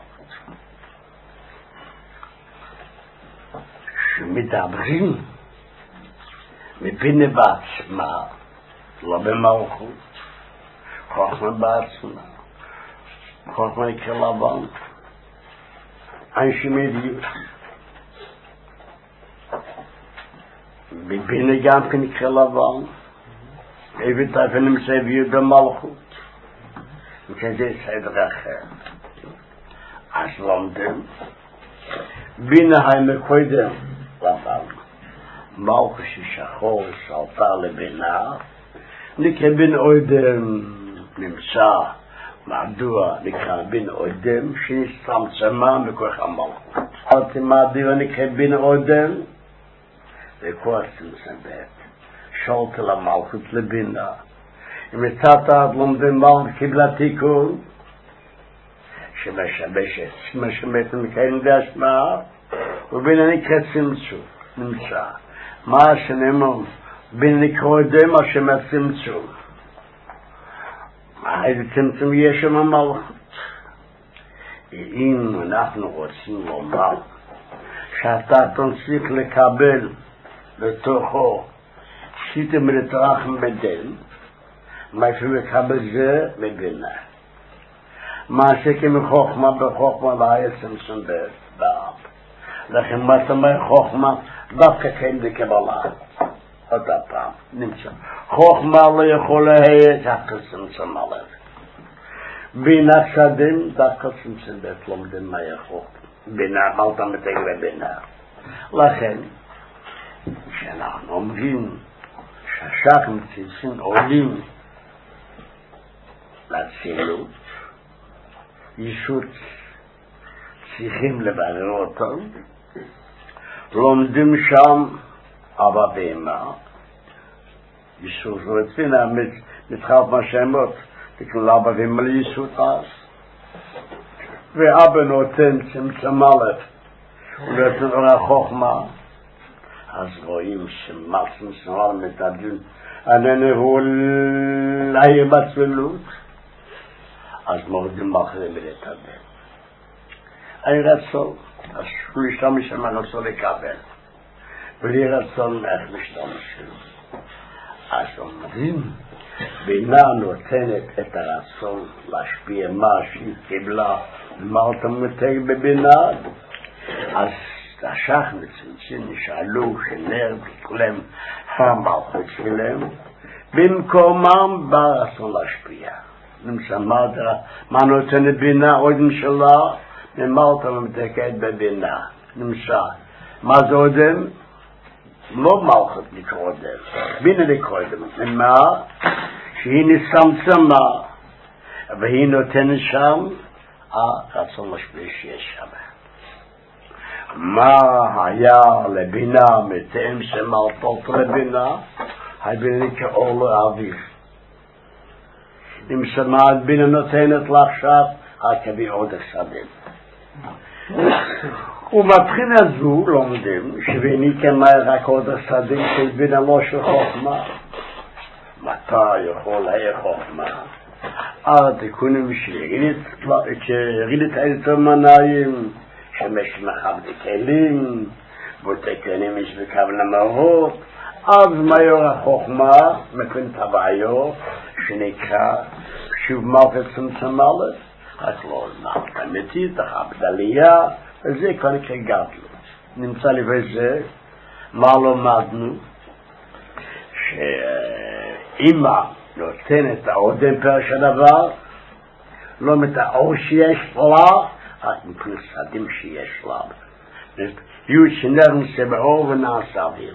שמדברים מבינה בעצמה לא במלכות חוכמה בעצמה חוכמה נקרא לבן אנשים ידיעות מבינה גם כן נקרא לבן איבד איפה נמצא ויהיו במלכות וכזה סדר אחר אז לומדים בינה המקודם לבן מלכות ששחור סלטה לבינה נקרא בין אודם נמצא מדוע נקרא בין אודם שנסתמצמה מכוח המלכות אל מדוע נקרא בין אודם וכוח צמצמת שולט למלכות לבינה ומצאת עד לומדים מלכות קיבלה תיקון שמשמשת מקיים דשמה ובינה נקרא צמצום נמצא מה שנאמר בינה נקרא אודם מה שמצמצום איזה צמצום יש שם המלכות אם אנחנו רוצים לומר שאתה תמשיך לקבל לתוכו שיתם לתרחם בדל מה שמקבל זה מבינה מה שכמחוכמה בחוכמה לא היה צמצום בעם לכן מה שאומר חוכמה דווקא כן בקבלה עוד הפעם נמצא חוכמה לא יכולה להיות דווקא צמצום עליו בינה שדים דווקא צמצום בית לומדים מה יכול בינה מלתה מתגלה בינה לכן שאנחנו אומרים שהשח מצייצים עולים לצילות ישות צריכים לברר אותם לומדים שם אבא ואמא ישות רצינה מתחלף מהשמות תקנו לאבא ואמא לישות אז ואבא נותן צמצם א' ונותן אור החוכמה אז רואים שמלסים סנור מתאבדים איננו אולי בצלות אז מורדים באחרים להתאבד אין רצון אז הוא ישתמש שם רצון לקבל בלי רצון איך משתמשים אז אומרים בינה נותנת את הרצון להשפיע מה שהיא קיבלה ומה אתה מתג בבינה אז השח מצמצים נשאלו שנר בכלם המלכות שלהם במקומם ברצון להשפיע נמצא מה נותנת בינה אודם שלה ממה אתה מתקד בבינה נמצא מה זה אודם? לא מלכות לקרודם, בינה לקרודם, מה? שהיא נסמצמה, והיא נותנת שם, הרצון משפיע שיש שם. מה היה לבינה מתאם שמלפות לבינה? הבינה כאור לאביב. אם שמעת בינה נותנת לעכשיו, תביא עוד השדים. ומבחינה זו לומדים שביני כמה רק עוד השדים של בינה לא של חוכמה. מתי יכול היה חוכמה? התיקונים שיריד את היתומניים שמש מחבדי כלים ותקנים יש בקו למרות אז מהיור החוכמה מפן טבעיו שנקרא שוב מלכת צמצמלת רק לא מלכת אמיתית החבדליה וזה כבר נקרא גדלות נמצא לפי זה מה לומדנו שאמא נותנת העודם פרש הדבר לא מתאור שיש לה רק מפני סדים שיש לה יהוד שנרנסה באור ונעשה אוויר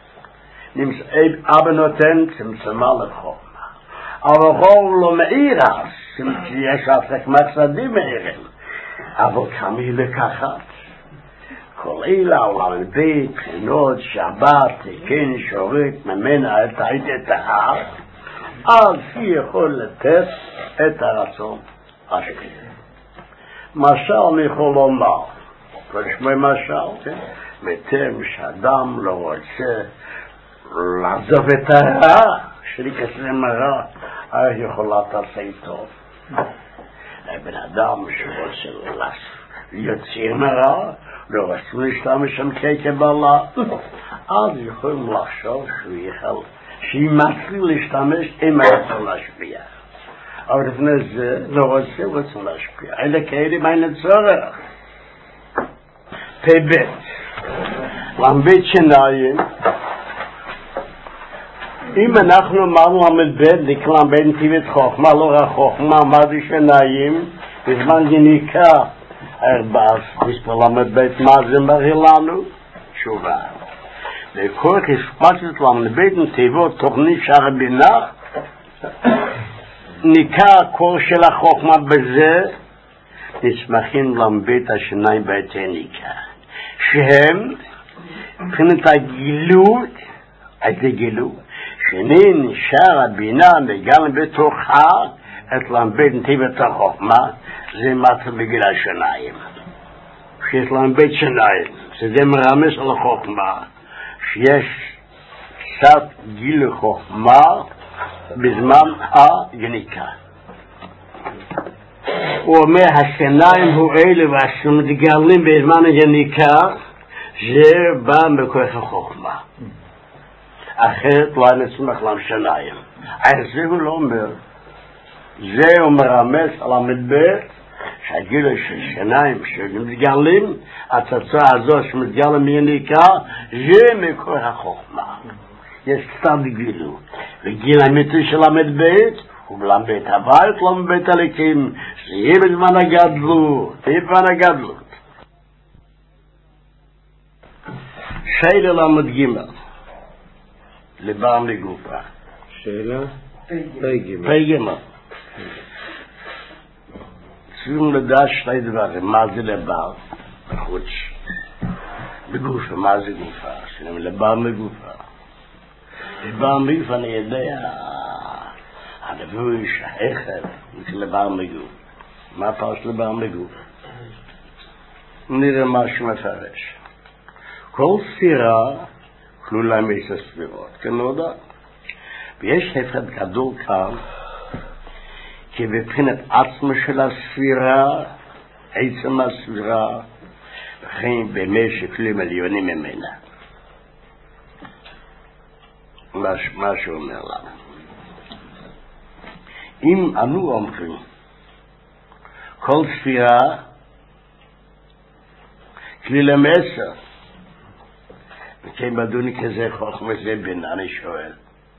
אבא נותן צמצמה לחוכמה אבל רוב לא מאירה יש עסק מצדים מאירים אבל כמה היא לקחת כל אילה עולם בית בחינות שבת תקן שורק ממנה את ההר אז היא יכול לתת את הרצון השני משל אני יכול לומר ושמי משל מתם שאדם לא רוצה לעזוב את הרע שלי כסלם הרע יכולה תעשה טוב בן אדם שרוצה יוציר מהרע לא רצו להשתמש שם כקבלה אז יכולים לחשוב שהוא יכול שהיא מצליח להשתמש עם הרצון להשפיע אבל לפני זה לא רוצה להשפיע אלה כאלה מה נצורך פבט למבית שניים אם אנחנו אמרנו המדבט לקלם בין טבעת חוכמה לא רק חוכמה אמרתי שניים בזמן יניקה ארבעס מספר למדבט מה זה מראה לנו? תשובה וכוח הספצת למדבט נתיבות תוכנית שער בינה ניקה הקור של החוכמה בזה נסמכים למדבט השניים בעתי ניקה שהם מבחינת הגילוי שנין שער הבינה מגלם בתוכה את למבט נתיבת החוכמה זה מצא בגיל השניים שיש למבט שניים שזה מרמז על החוכמה שיש קצת גיל חוכמה בזמן הגניקה הוא אומר השניים הוא אלה שמתגלים בזמן הגניקה זה בא בכוח החוכמה אחרת לא נצמח לשניים אז זה הוא לא אומר זה הוא מרמז על המדבט שהגיל של שניים שמתגלים התוצאה הזו שמתגלה מיניקה זה מכוח החוכמה יש קצת גילו וגיל האמיתי של המדבט הוא למבט הבית למבט הליקים שיהיה בזמן הגדלות שאלה למד גימל לבר מגופה שאלה? פי גימל צריכים לדעת שתי דברים מה זה לבר בחוץ בגופה מה זה גופה שלהם לבר מגופה לבר מגופה אני יודע הנבוי שהחד זה לבר מגוף מה פרש לבר מגוף נראה משהו מפרש כל ספירה כלולה מעשר ספירות כנודע ויש הפרד גדול כאן כי בבחינת עצמה של הספירה עצם הספירה וכן במשך למיליונים ממנה מה שאומר לנו אם אנו אומרים כל ספירה כלילה מעשר וכן בדוני כזה חוכמה זה בינה אני שואל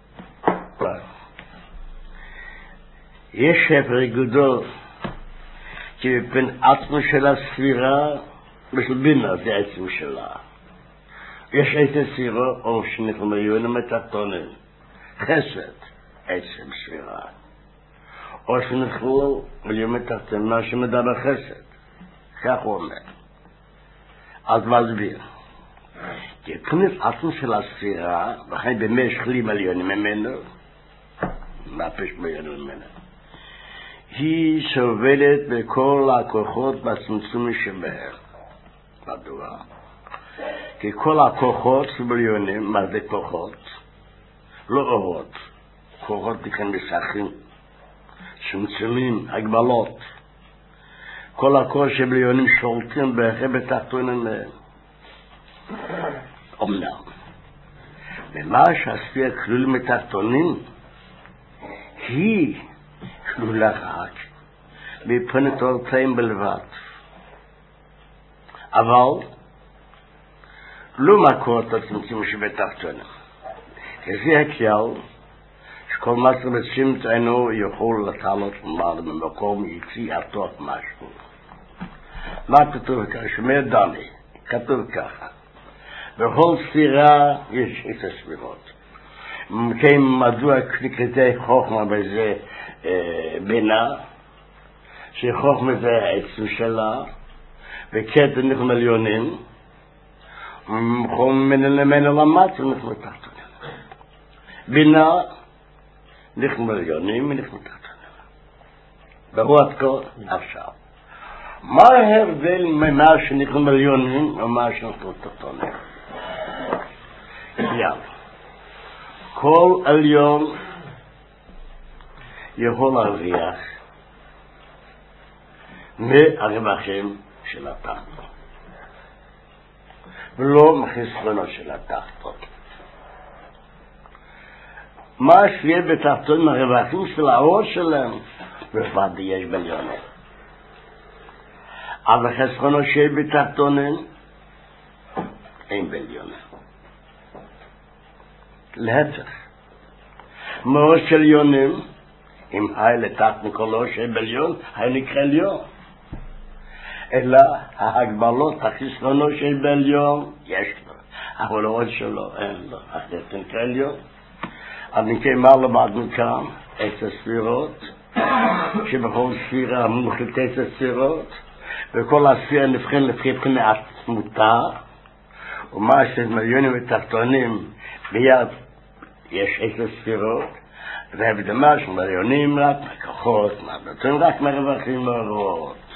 יש שפר גדול כי בפן עצמו של הספירה בשביל בינה זה עצם שלה יש איזה סירו או שאנחנו מיונים התחתונים. חסד, עצם ספירה. או שאנחנו מיונים התחתונים, מה שמדבר חסד. כך הוא אומר. אז מסביר. כי כנס עצם של הספירה, וכן במי שכלי מיונים ממנו, מה פש מיונים ממנו? היא סובלת בכל הכוחות בצמצום שבהם. מדוע? כי כל הכוחות שבליונים, מה זה כוחות? לא אורות. כוחות כאן מסכים, צמצומים, הגבלות. כל הכוחות שבליונים שולטים בהחלט בתחתונים מהם. אמנם, ומה שהספירה כלול מתחתונים, היא כלולה רק מפנת אורתיים בלבד. אבל לא מקור את הצמצום שבתחתונים. כזה הכלל שכל מסר בצמצום אינו יכול לתעלות ממקום יציא עתות משהו. מה כתוב ככה? שמר דני, כתוב ככה. בכל ספירה יש את הספירות. כן, מדוע קריטי חוכמה בזה בינה, שחוכמה זה העצם שלה, וקטע אנחנו מיליונים, ממנו למטה אנחנו תחתונים. בינה, אנחנו מיליונים, אנחנו תחתונים. ברור עד כה, עכשיו. מה ההבדל ממה שאנחנו מיליונים ומה שאנחנו תחתונים? יאללה. כל עליון יכול להרוויח מהרווחים של התחתון, ולא מחסרונו של התחתון. מה שיהיה בתחתון מהרווחים של האור שלהם, בפרט יש מיליונים. אבל חסרונו שיהיה בתחתונים, אין מיליונים. להפך, מאור של יונים, אם היי לתחתון כלו שיהיה ביליון, היי נקרא ליון. אלא ההגבלות, החסרונו של ביליון, יש לו. אבל עוד שלו, אין לו. אחרת נקרא ליון. אז נקרא מה למדנו כאן? את הספירות, שבכל ספירה מוחלט את הספירות, וכל הספירה נבחן לפי בחינת עצמותה, ומה שמיליונים ותחתונים ביד יש את הספירות, והבדמה של מיליונים רק מהכוחות, מהבטים רק מהרווחים מהרואות.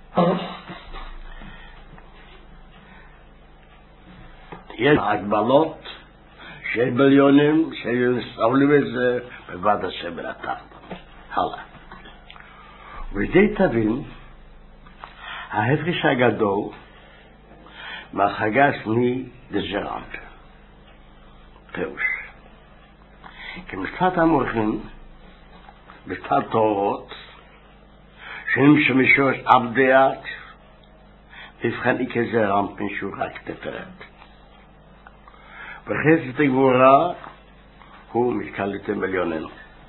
יש הגבלות של מיליונים שסבלו בזה בבד השם ולתחתון. הלאה. וזה תבין ההפרש הגדול מהחגס מדז'רנט. פירוש. כי מצד המורחים, מצד תורות, שהם שמשורש עבדיית, מבחן כזה רמפין שהוא רק תפרת. בחסד הגבורה הוא מתקלט מיליונים.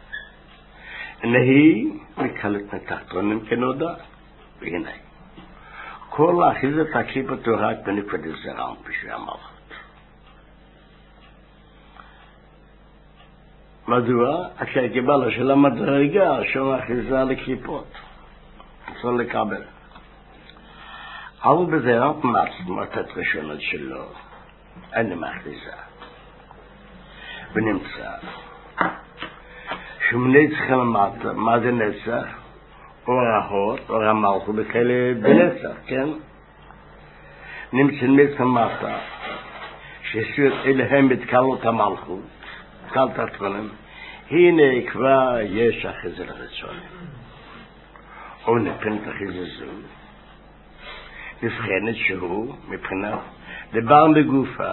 נהי מתקלט מתחתונים כנודע. והנה, כל האחיזת הכיפות הוא רק בנקודת זרם, בשביל המלכות. מדוע? כשהקיבלה של המדרגה, שם האחיזה לכיפות. אסור לקבל. אבל בזרם מצאת ראשונות שלו, אין מאחיזה. ונמצא. שמנצח למטה, מה זה נצח? אור ההוד, אור המלכות, בכאלה בנצח, כן? נמצא נצח למטה, שסיר אליהם בתקלות המלכות, תקלת התכונן, הנה כבר יש אחיזה לרצון. או נפנת אחיזה זו, נבחנת שהוא, מבחינת, דבר בגופה.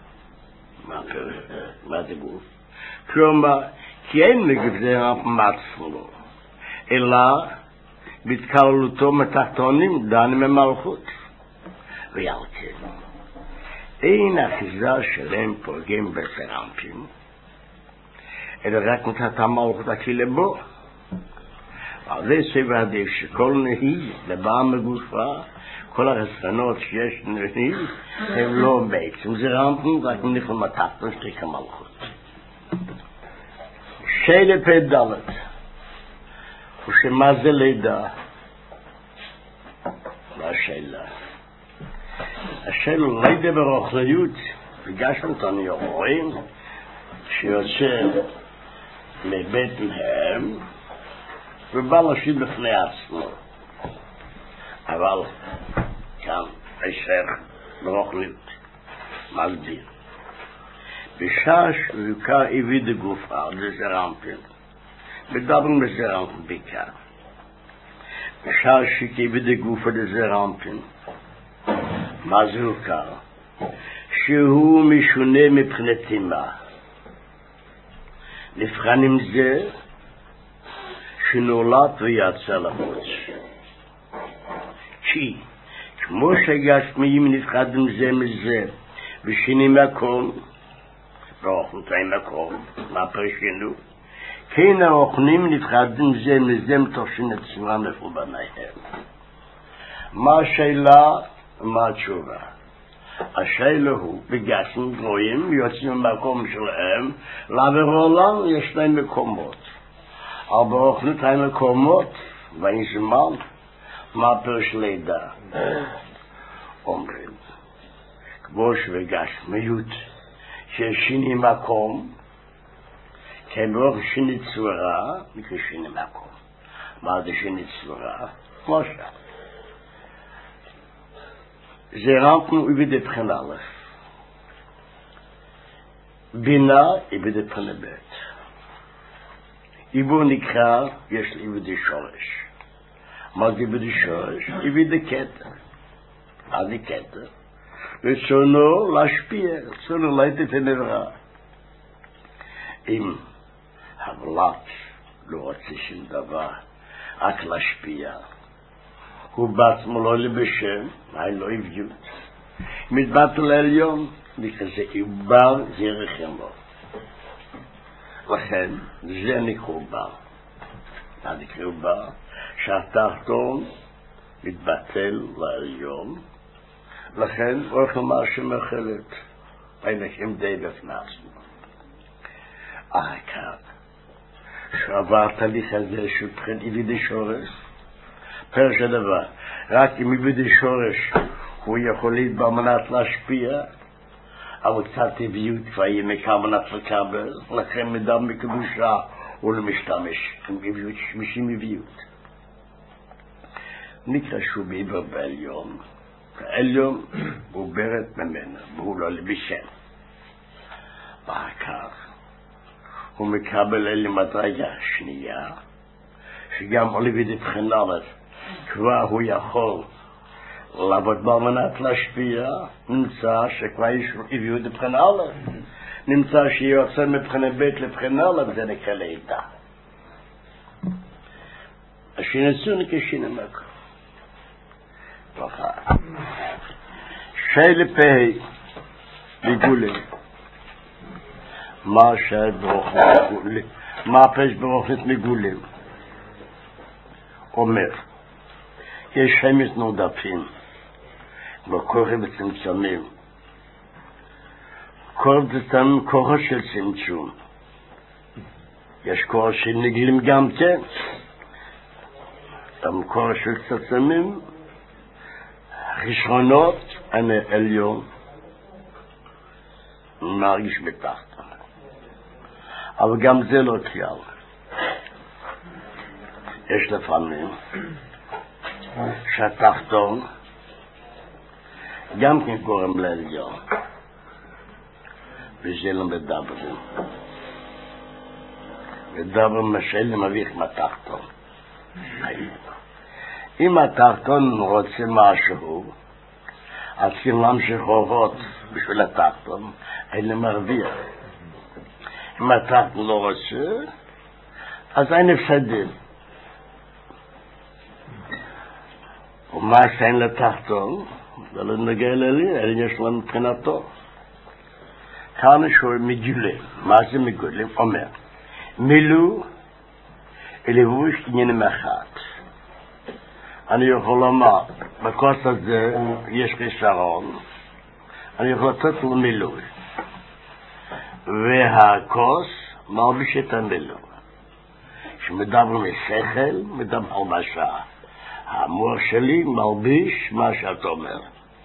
מה זה גוף? כלומר, כי אין לגוף זה מעצמו, אלא בתקללותו מתחתונים דן ממלכות. ועל כן, אין אחיזה שלהם פוגם בסרמפים, אלא רק מתחת המלכות הכלי בו. ועל זה סבר הדף שכל נהי לבא מגופה, כל הרסנות שיש נבנים, הם לא בעצם, זה רמפים, רק מניחים מתחתו שתיק המלכות. שאלה פדלת, ושמה זה לידה? מה השאלה? השאלה לידה ברוכליות, בגשנו אותנו רואים, שיוצא מבית להם, ובא להשיב לפני עצמו. אבל כאן הישר ברוכליות, מלדיר. בשעה שיוכר הביא דגופה, זה רמפין, מדברים בזה רמפין בעיקר. בשעה שהביא דגופה זה רמפין, מה זה הוכר? שהוא משונה מבחינתי מה? נבחן עם זה שנולד ויצא לחוץ. כי כמו שגשמיים נבחד עם זה מזה ושיני מקום, רוחנותיים מקום, מה פרשינו? כן הרוחנים נבחד עם זה מזה מתוך שנצורה מפובניהם. מה השאלה? מה התשובה? השאלה הוא, בגשם גרועים, יוצאים ממקום שלהם, לעולם יש להם מקומות. אבל ברוחנותיים מקומות, ואין זמן, מה פרש לידה? אומרים, כמו שבגשמיות, ששיני מקום, כמו שיני צורה, מכשיני מקום. מה זה שיני צורה? כמו שם. זה רמפנו איבד את בחן א', בינה איבד את בחן ב'. עיבור נקרא, יש לאיבד שורש. מה זה איבד שורש? איבד כתר. מה זה כתר? רצונו להשפיע, רצונו להיט את הנברא. אם הבלט לא רוצה שום דבר, רק להשפיע, הוא בעצמו לא לבשם, אין לו עביות. מתבטל לעליון, מכזה עובר זה רחמו. לכן, זה נקרא עובר. מה נקרא עובר? שהתחתון מתבטל לעליון, לכן אוכל מה שמאכלת, אנשים די בפני עצמו. אחר שעבר תהליך הזה שבחן איבד שורש, פרש הדבר, רק אם איבד שורש הוא יכול להתבא מנת להשפיע, אבל קצת טבעיות כבר יהיה מכוונת לקבל, לכן מדם בקדושה הוא לא משתמש עם איביות, משם איביות. נקרא שהוא בעבר בעליון, העליון הוא ברד ממנו, והוא לא לבשם. ואחר כך הוא מקבל אלה מדרגה שנייה, שגם עולה בבחן א', כבר הוא יכול לעבוד במנת להשפיע, נמצא שכבר יש הביאו לבחן א', נמצא שיוצא מבחן ב' לבחן א', זה נקרא לידה. השינצו נקשיני מקום. שאלה פ' לגולה. מה הפש ברוכת מגולים? אומר, יש שמש נודפים, בכוחי בצמצמים. כל זה כוחו של צמצום. יש כוחו של נגלים גם כן. כוחו של צמצמים, חשרונות, אני עליון, מרגיש בתחת. אבל גם זה לא כלל. יש לפעמים שהתחתון גם כן גורם לעליון, וזה לא מדברים. מדברים משל מביך מהתחתון. אם התחתון רוצה משהו, אז צריכים להמשיך הורות בשביל התחתון, אין למרוויח. אם התחתון לא רוצה, אז אין הפסדים. ומה שאין לתחתון, זה לא נגע אלי, אין יש לו מבחינתו. כאן שהוא מגולה. מה זה מגולה? אומר, מילוא לבוש עניינים אחד. אני יכול לומר, בכוס הזה יש חיסרון, אני יכול לתת לו מילוי. והכוס מרביש את המילוי. כשמדבר משכל, מדבר משע. המוח שלי מרביש מה שאת אומרת.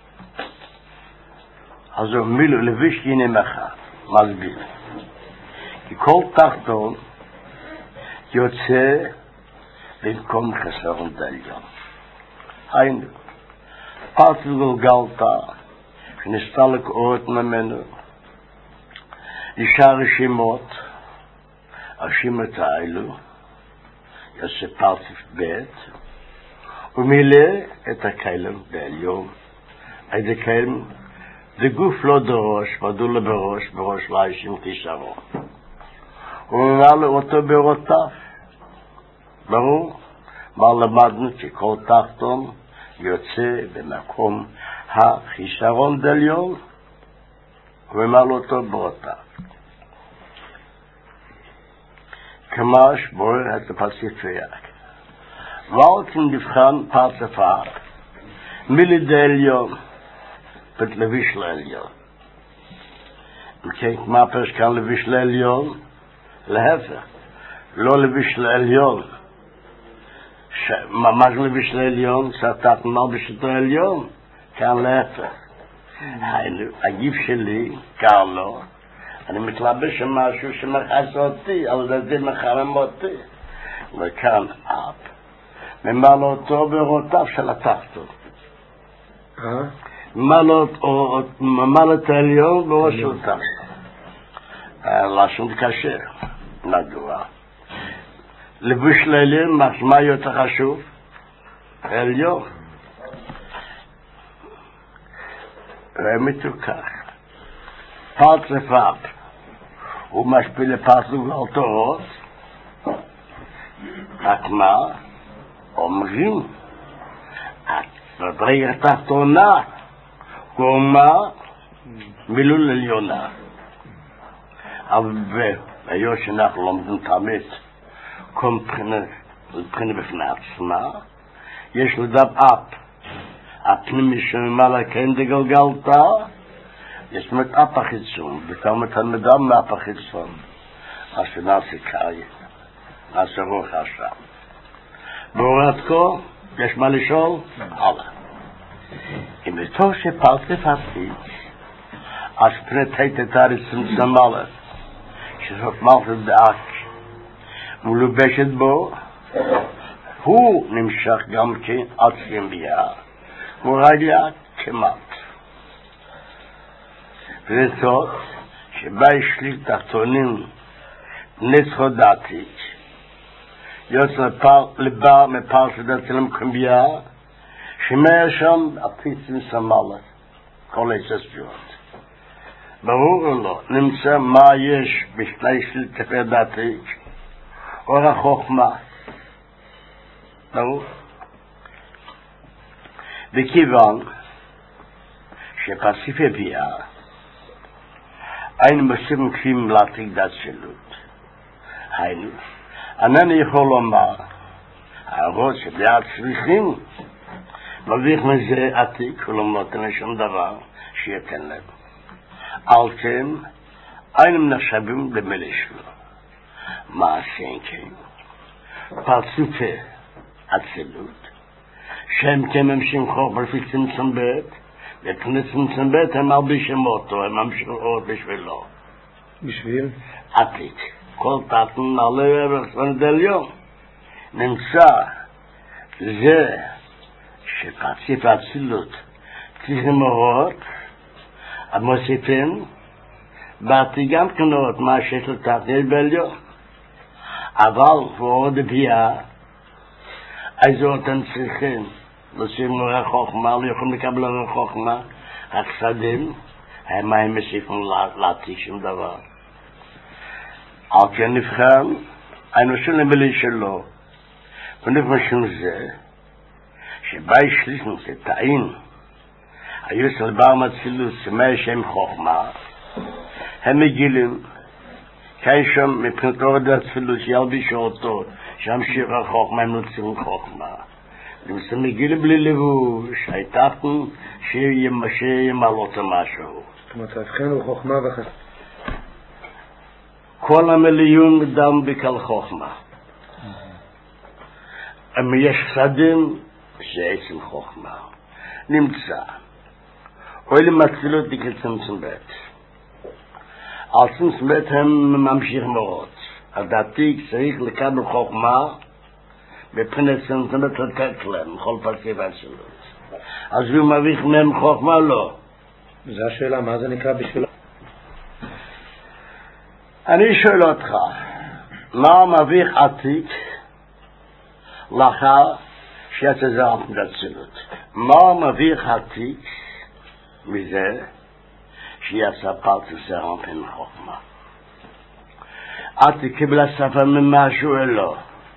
אז הוא מילוי לביש הנה מחר, מסביר. כי כל תחתון יוצא במקום חסרון דליון. היינו, פרץ גולגלתה, שניסתה לקרות ממנו, אישה רשימות, הרשימות האלו, יעשה פרצף בית, ומילא את הכלם בעליון. איזה כלם, זה גוף לא דרוש, מדול לו בראש לא יש עם חיסרון. הוא אמר לו אותו ברותיו. ברור? מה למדנו? שכל תחתון יוצא במקום החיסרון דליון, הוא אמר לו אותו ברותיו. כמש בורר את הפסיפיאק. ואלכן נבחן פרצפה מיליד העליון, לביש לעליון. וכן, מה פרש כאן לביש לעליון? להפך, לא לביש לעליון. מה זה לביש לעליון? סרטט מלביש את העליון. כאן להפך. הגיף שלי, קר לו, אני מתלבש עם משהו שמחס אותי, על זה מחרם אותי. וכאן אפ, ממלא אותו ברותיו של התחתון. ממלא את העליון בראש של תחתון. לשון קשה, מדוע? לבוש לעליון, מה יותר חשוב? עליון. ומתוקח. פרצף אפ, הוא משפיל לפרצף על תורות, רק מה? אומרים, בדרגה התחתונה, קומה מילול עליונה. אבל והיות שאנחנו לומדים תמיד כל מבחינה בפני עצמה, יש לדעת אפ, הפנימי שממלא כן דגלגלתה, יש מת אפ החיצון, וכמה תלמידה מאפ החיצון, אשר נעשה קאי, נעשה רוח השם. בעורת כה, יש מה לשאול? הלאה. אם בתור שפרצף עתיד, אז פני תהיית הרצון סמלת, שזאת מלכת דאק, מלובשת בו, הוא נמשך גם כן עד סיימיה, הוא רגע כמעט. וזאת, שבה השליט תחתונים נצחו דעתית, יוצא לבר מפרשת דתלם קומביה, שמיה שם הפיצים סמלת, כל הססג'ות. ברור לו, נמצא מה יש בשני של תפר דתית, אור החוכמה. ברור? וכיוון שפסיפי ביה, היינו מסירים כפים להתריק דת שלות. היינו, אינני יכול לומר, הראש שביה צריכים, מביך מזה עתיק, הוא לא נותן לשום דבר שיתן להם. על כן, היינו נחשבים למלא שלו. מה עשיין כן? פרצופי עצלות, שהם כממשים חור בפי צמצום בית, ופני צמצום בית הם מרבישים אותו, הם ממשים אור בשבילו. בשביל? עתיק. כל תחתון נעלה ורחסון דליון. נמצא זה שפרצופי עצלות צריכים אורות, המוסיפים, באתי גם כנורות מה שיש לתחתית בעליון. אבל ועוד ביה, איזה אותם צריכים, נושאים מורה חוכמה, לא יכולים לקבל לנו חוכמה, החסדים, הם מוסיפים להתיק שום דבר. על כן נבחן, היינו שולים בלי שלו, ונבחן זה, שבה השליחנו שתאין, היו של בר מצילוס שמי שם חוכמה, הם מגילים, כאן שם מבחינת אורד הצילוס ילבישו אותו, שם שיר החוכמה הם נוצרים חוכמה. נמצאים מגיל בלי לבוש, הייתכן שימלות משהו. זאת אומרת, הבחנו חוכמה וחסד. כל המיליון דם בכל חוכמה. אבל יש חסדים שעצם חוכמה. נמצא. אוי למצילות דקל צמצום בית. על צמצום בית הם ממשיך מאוד. הדעתי צריך לקבל חוכמה בפני צמצום בית לתת להם, בכל פרקי והצילות. אז הוא מביך מהם חוכמה לא. זו השאלה, מה זה נקרא בשביל? אני שואל אותך, מה מביך עתיק לאחר שיצא זרם בצילות? מה מביך עתיק מזה שיצא פרצה זרם בין חוכמה? עתיק קיבלה ספר ממשהו אלו.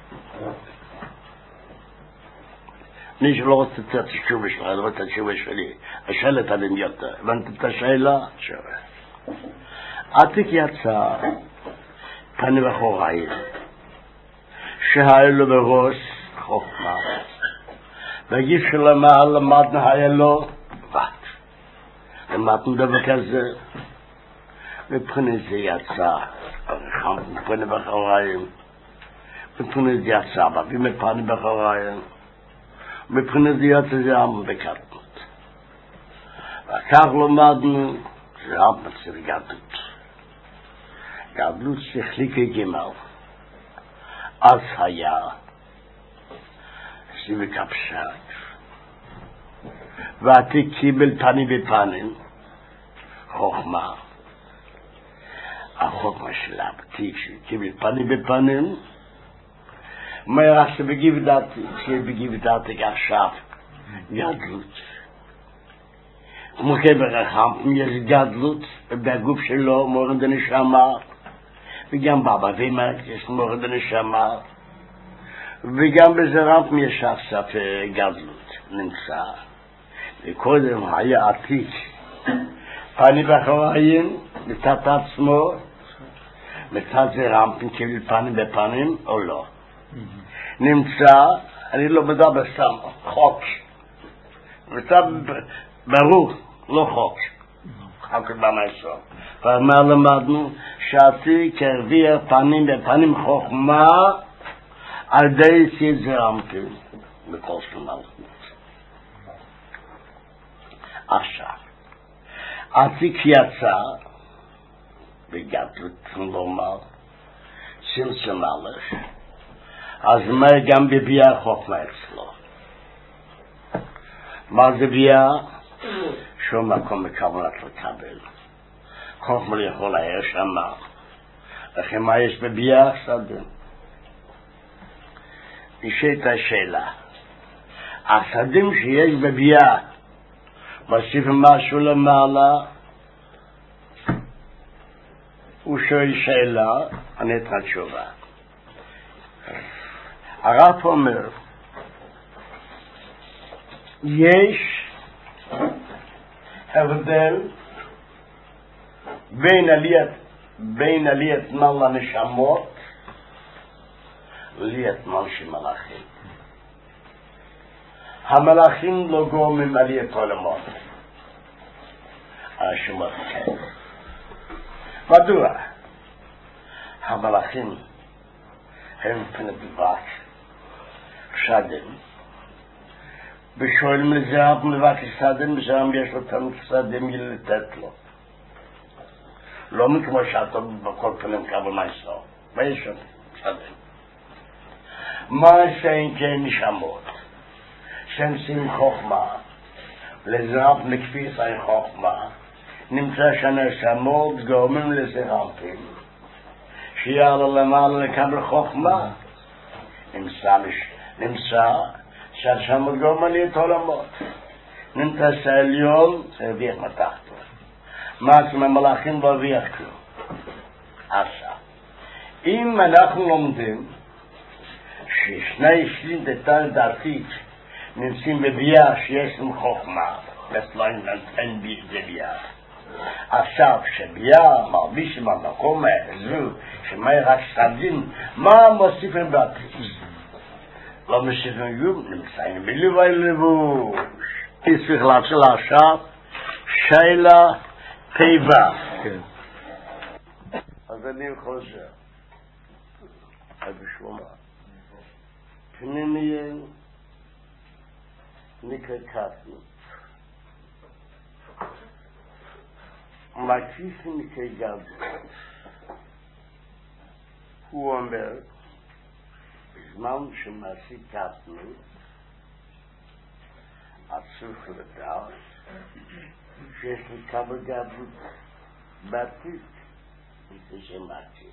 אני שלא רוצה את התשובה שלך, אני רוצה את התשובה שלי. השאלת עליהם יותר. הבנת את השאלה? שווה. עתיק יצא פנים אחוריים, שהיו לו בראש חוכמה, והגיף שלו מעל למדנו היה לו בת. למדנו דבר כזה, מבחינת זה יצא, פנים אחוריים, מבחינת זה יצא, מביא פנים אחוריים, מבחינת זה יצא זה עם בקטנות. וכך למדנו, זה עם בציר גדלות. גדלות שחליקי גמל. אז היה סיבי קפשק ועתיק קיבל פנים בפנים חוכמה. החוכמה שלה עתיק שקיבל פנים בפנים מה יראה שבגיב דעתי עכשיו גדלות. כמו כברחם יש גדלות בגוף שלו מורד הנשמה וגם באבא ואמא יש מורד הנשמה וגם בזרם יש אסף גדלות נמצא. וקודם היה עתיק פנים אחוריים מצד עצמו מצד זרם קיבל פנים בפנים או לא נמצא. אני לא מדבר סתם חוק מצד ברור לא חוק חוק במעשו. ומה למדנו? שעתיק הרביע פנים בפנים חוכמה על די סיד זרמתי בכל שמלכות. עכשיו עתיק יצא בגדלות נורמל צמצום הלך, אז מה גם בביאה חוכמה אצלו? מה זה ביאה? שום מקום מכוונת לקבל. חוכמה יכול היה שמה. לכן מה יש בביאה? סדים. נשאלת השאלה. הסדים שיש בביאה מוסיפים משהו למעלה? הוא שואל שאלה, אני אתן תשובה. הרב אומר, יש הבדל בין עליית מל לנשמות לעליית מל של מלאכים. המלאכים לא גורמים עליית עולמות. השמות כן. מדוע? המלאכים הם פני בבק שדם ושואלים לזה בבק שדם ושם יש לו תמיד שדם לתת לו. לא כמו שאתה בכל פנים קבל מייסו. ויש שדם. מה שאין כן נשמות? שהם שים חוכמה. לזרף מקפיס אין חוכמה. נמצא שנשמות גורמים לזרפים. שיעלה למעלה לקבל חוכמה. נמצא שהשמות גורמים לי את עולמות. נמצא שהעליון הרוויח מתחתו. מה כמו מלאכים והרוויח כלום. עכשיו, אם אנחנו לומדים ששני שלים דתית נמצאים בביאה שיש להם חוכמה, בסלעים אין זה ביאה. עכשיו שביאה מרבישים במקום הזו, שמאי רק סדים, מה מוסיפים בעתיד? לא מסיכים יום, נמצאים בליווי לבוש. צריך להתחיל עכשיו, שאלה תיבה. כן. אז אני חוזר. אז בשלומה. פנימיין נקרא קטנות. מקיף נקרא גדול. הוא אומר, בזמן שמעשי קטנות, צריך לדעת שיש לי כמה גדלות בעתיד, לפני שמעתי.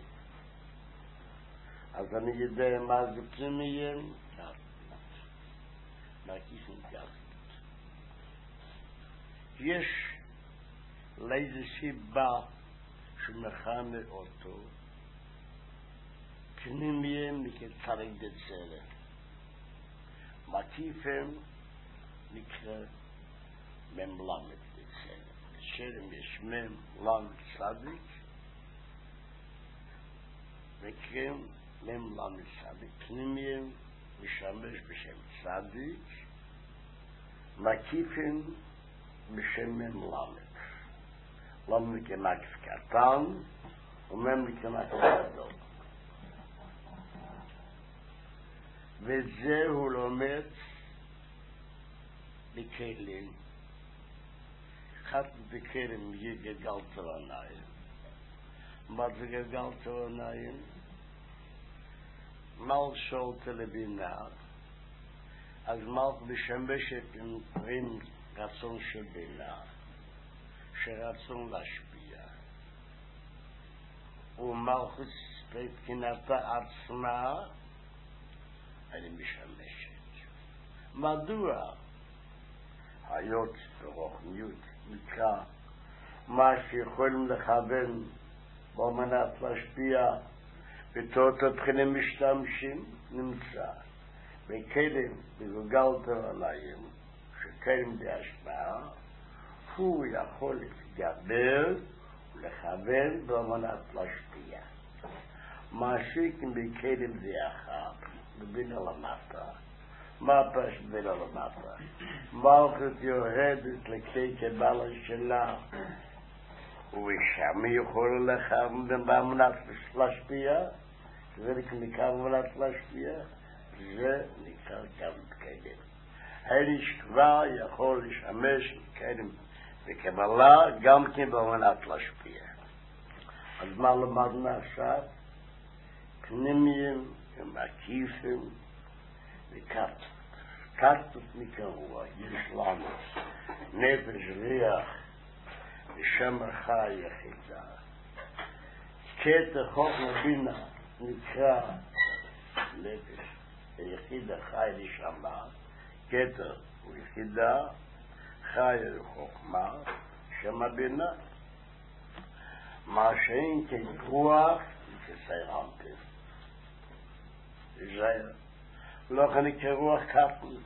אז אני יודע מה זה פנימיין, מקיף נקרא. יש לאיזה סיבה שמכנה אותו פנימיין מקצרי דצלת. מקיפם נקרא ממלמד דצלת. כשם יש ממלמד צדיק, נקרא ממלמד צדיק. פנימיין משמש בשם צדיק, מקיפם בשם ממלמד. למד כמקיף קטן, וממלמד כמקיף גדול. וזה הוא לומד בכלים. אחד בכלים יגגל תרניים. מה זה גגל תרניים? מל שולט לבינה, אז מל משמשת עם פרים רצון של בינה, שרצון להשפיע. ומלכות מבחינתה עצמה, אני משמשת. מדוע? היות ברוחניות נקרא מה שיכולים לכוון במנת להשפיע בתות הבחינים משתמשים נמצא בכלים בגוגל תרניים שכלים בהשפעה הוא יכול להתגבר ולכוון במנת להשפיע. מעסיקים בכלים זה אחד בבין הלמטה. מה פשט בין הלמטה? מלכות יורדת לכי קבלה שלה ושם יכול לכוון במנת להשפיע. זה נקרא במנת להשפיע. זה נקרא גם כלים. האיש כבר יכול לשמש כלים בקבלה גם כן במנת להשפיע. אז מה למדנו עכשיו? פנימיים ומקיפים וקטות. קטות נקראו, יש לנו נפש ריח ושם החי יחידה. כתר חוכמה בינה נקרא נפש היחידה חי לשמה. כתר הוא יחידה חי לחוכמה שם הבינה. מה שאין כרוח כסיירנטים. זה לא כאן כרוח קטנות.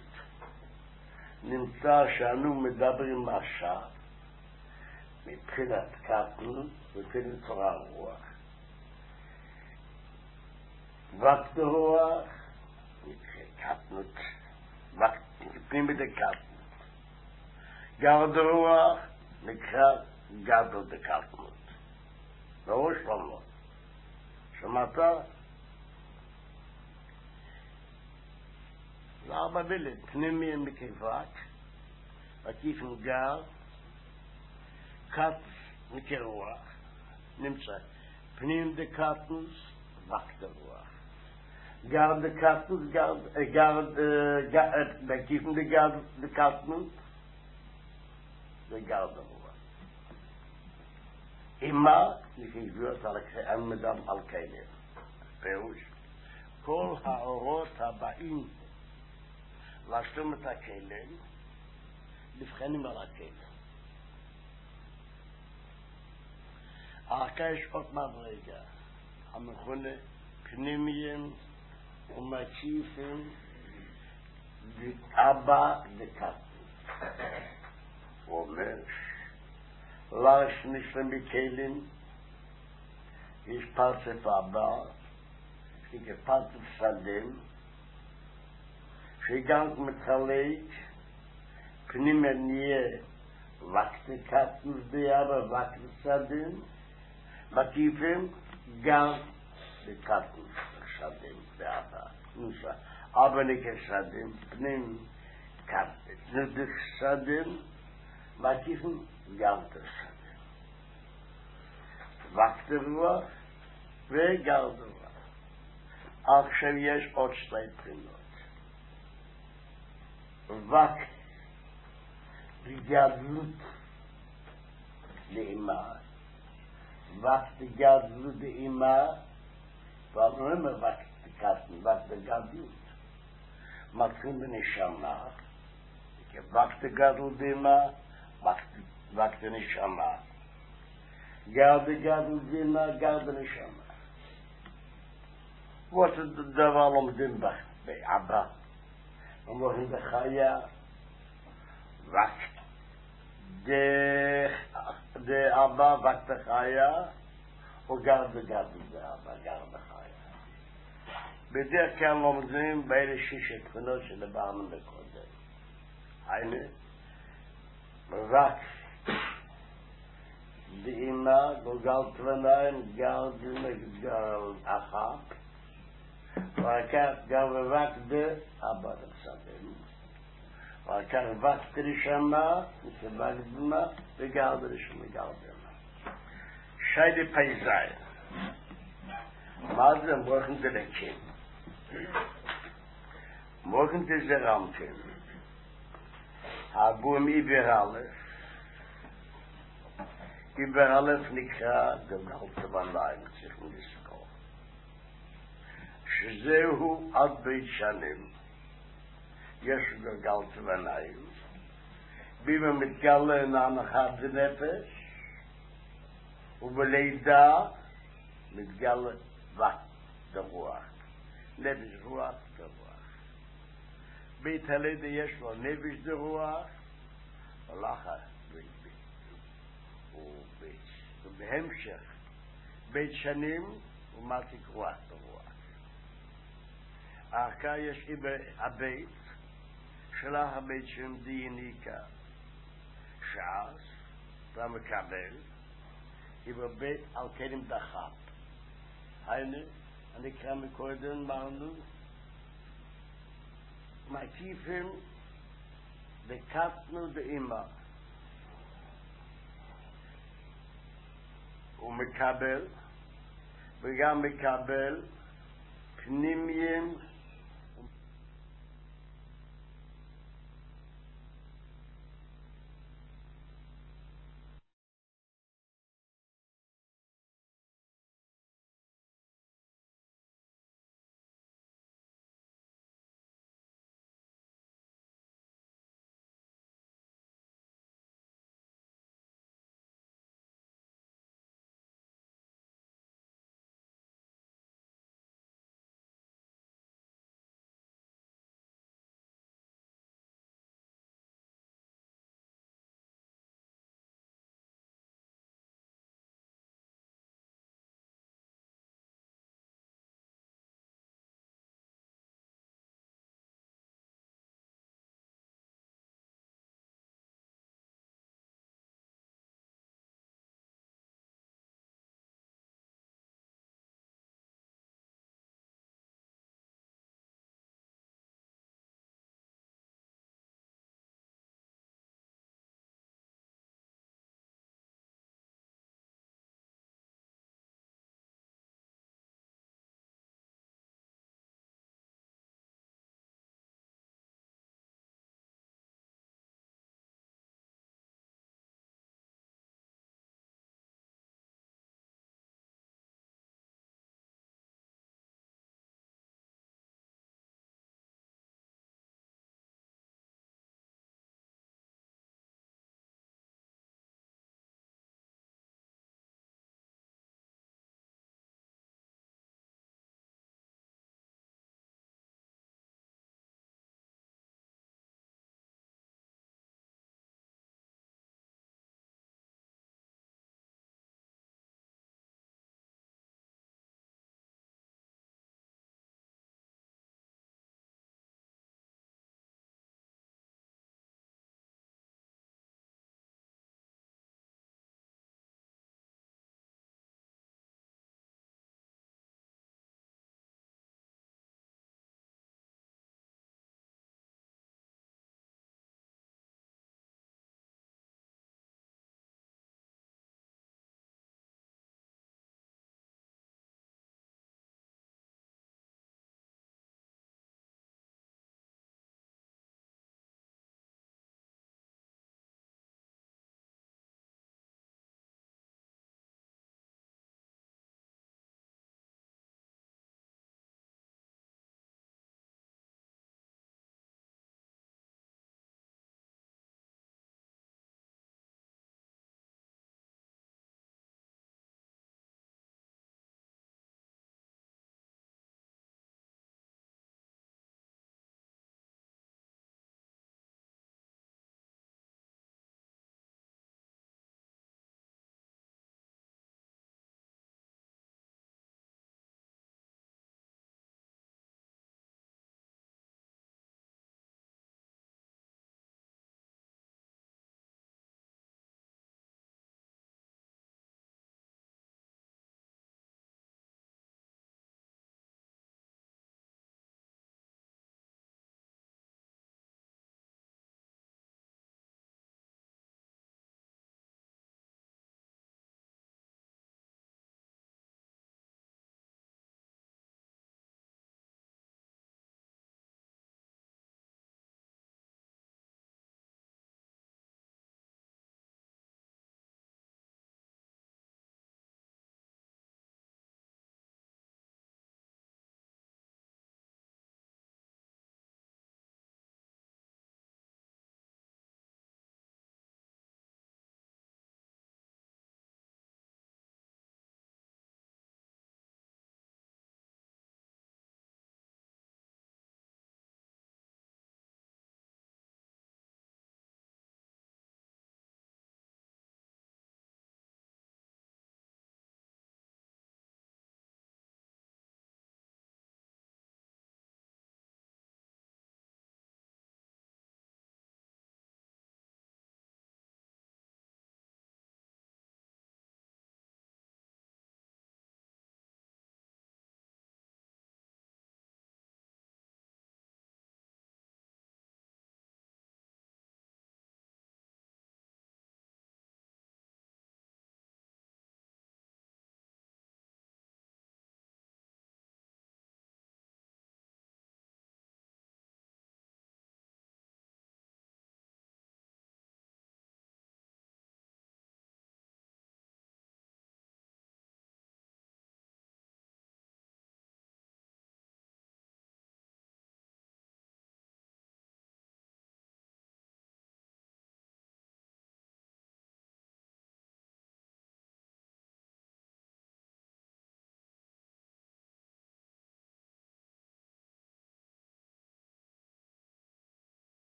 נמצא שאנו מדברים עכשיו מבחינת קטנות מבחינת תורה רוח. וקט רוח קטנות. פנים בדקטנות. גרד רוח נקרא גדול דקטנות. בראש שלמה. שמעת? זה ארבע מילים. פנימיים מכיוות, מקיף גר, קט מכרוח, נמצא. פנים דקטנוס, וקט רוח. גר דקטנוס, מקיף דקטנוס, וגר דרוח. אימה, נקראות על מדם על כלים. פירוש. כל האורות הבאים להשלים את הכלים, נבחנים על הכלים. יש עוד מדרגה, המכונה פנימיים ומקיפים ואבא וקטנות. הוא אומר, לאש נשלם בכלים, יש פרצף אבא, יש פרצף סדם, שגם מתחלק פנים נהיה וקטקטן באבא וקטסדים מקיפים גם בקטן שדים באבא aber nicht Schadim, Pnim, Nötig Schadim, Makifen, Galter Schadim. Wakte Ruach, Galter Ruach. עכשיו יש עוד שתי בחינות. וק בגדלות לאימה, וק בגדלות לאימה, ואומרים וק בקטן, וק בגדלות. מתחילים בנשמה, וקט גדול דימה, וקט נשמה. גד גדול דימה, גד נשמה. ואת הדבר לומדים בעבה. אומרים בחיה, וקט דאבא, וקט חיה, וגד גדול דאבא, גד בחיה. בדרך כלל לומדים באלה שש בחינות שדיברנו בקודם. הנה, רק באמא, גולגל תבניים, גל גל אחת, ואחר גל ורק דאבא דפסדים, ואחר ורק דרשמה, וסבק דמה, וגל דרשמה, גל דמה. שיידי פייזאי. מה זה מורgen דלקים? Morgen ist der Rampen. Habum über alles nikra dem Galte Bandaim sich nisko. Shzehu ad beit shanim. Yesh der Galte Bandaim. Bim mit Galle na nachad nefesh. ובלידה מתגלה der Ruach. נפש רוח der Ruach. בית הלידה יש לו נפש der Ruach, ולאחר ובהמשך בית שנים ומתיק רוח der Ruach. אחר יש הבית, שלח הבית שם דייניקה, שעס, ומקבל, בית על קדם דחת. הנה, אני אקרא מקודם, אמרנו, מקיפים וקטנו באמא. הוא מקבל, וגם מקבל פנימיים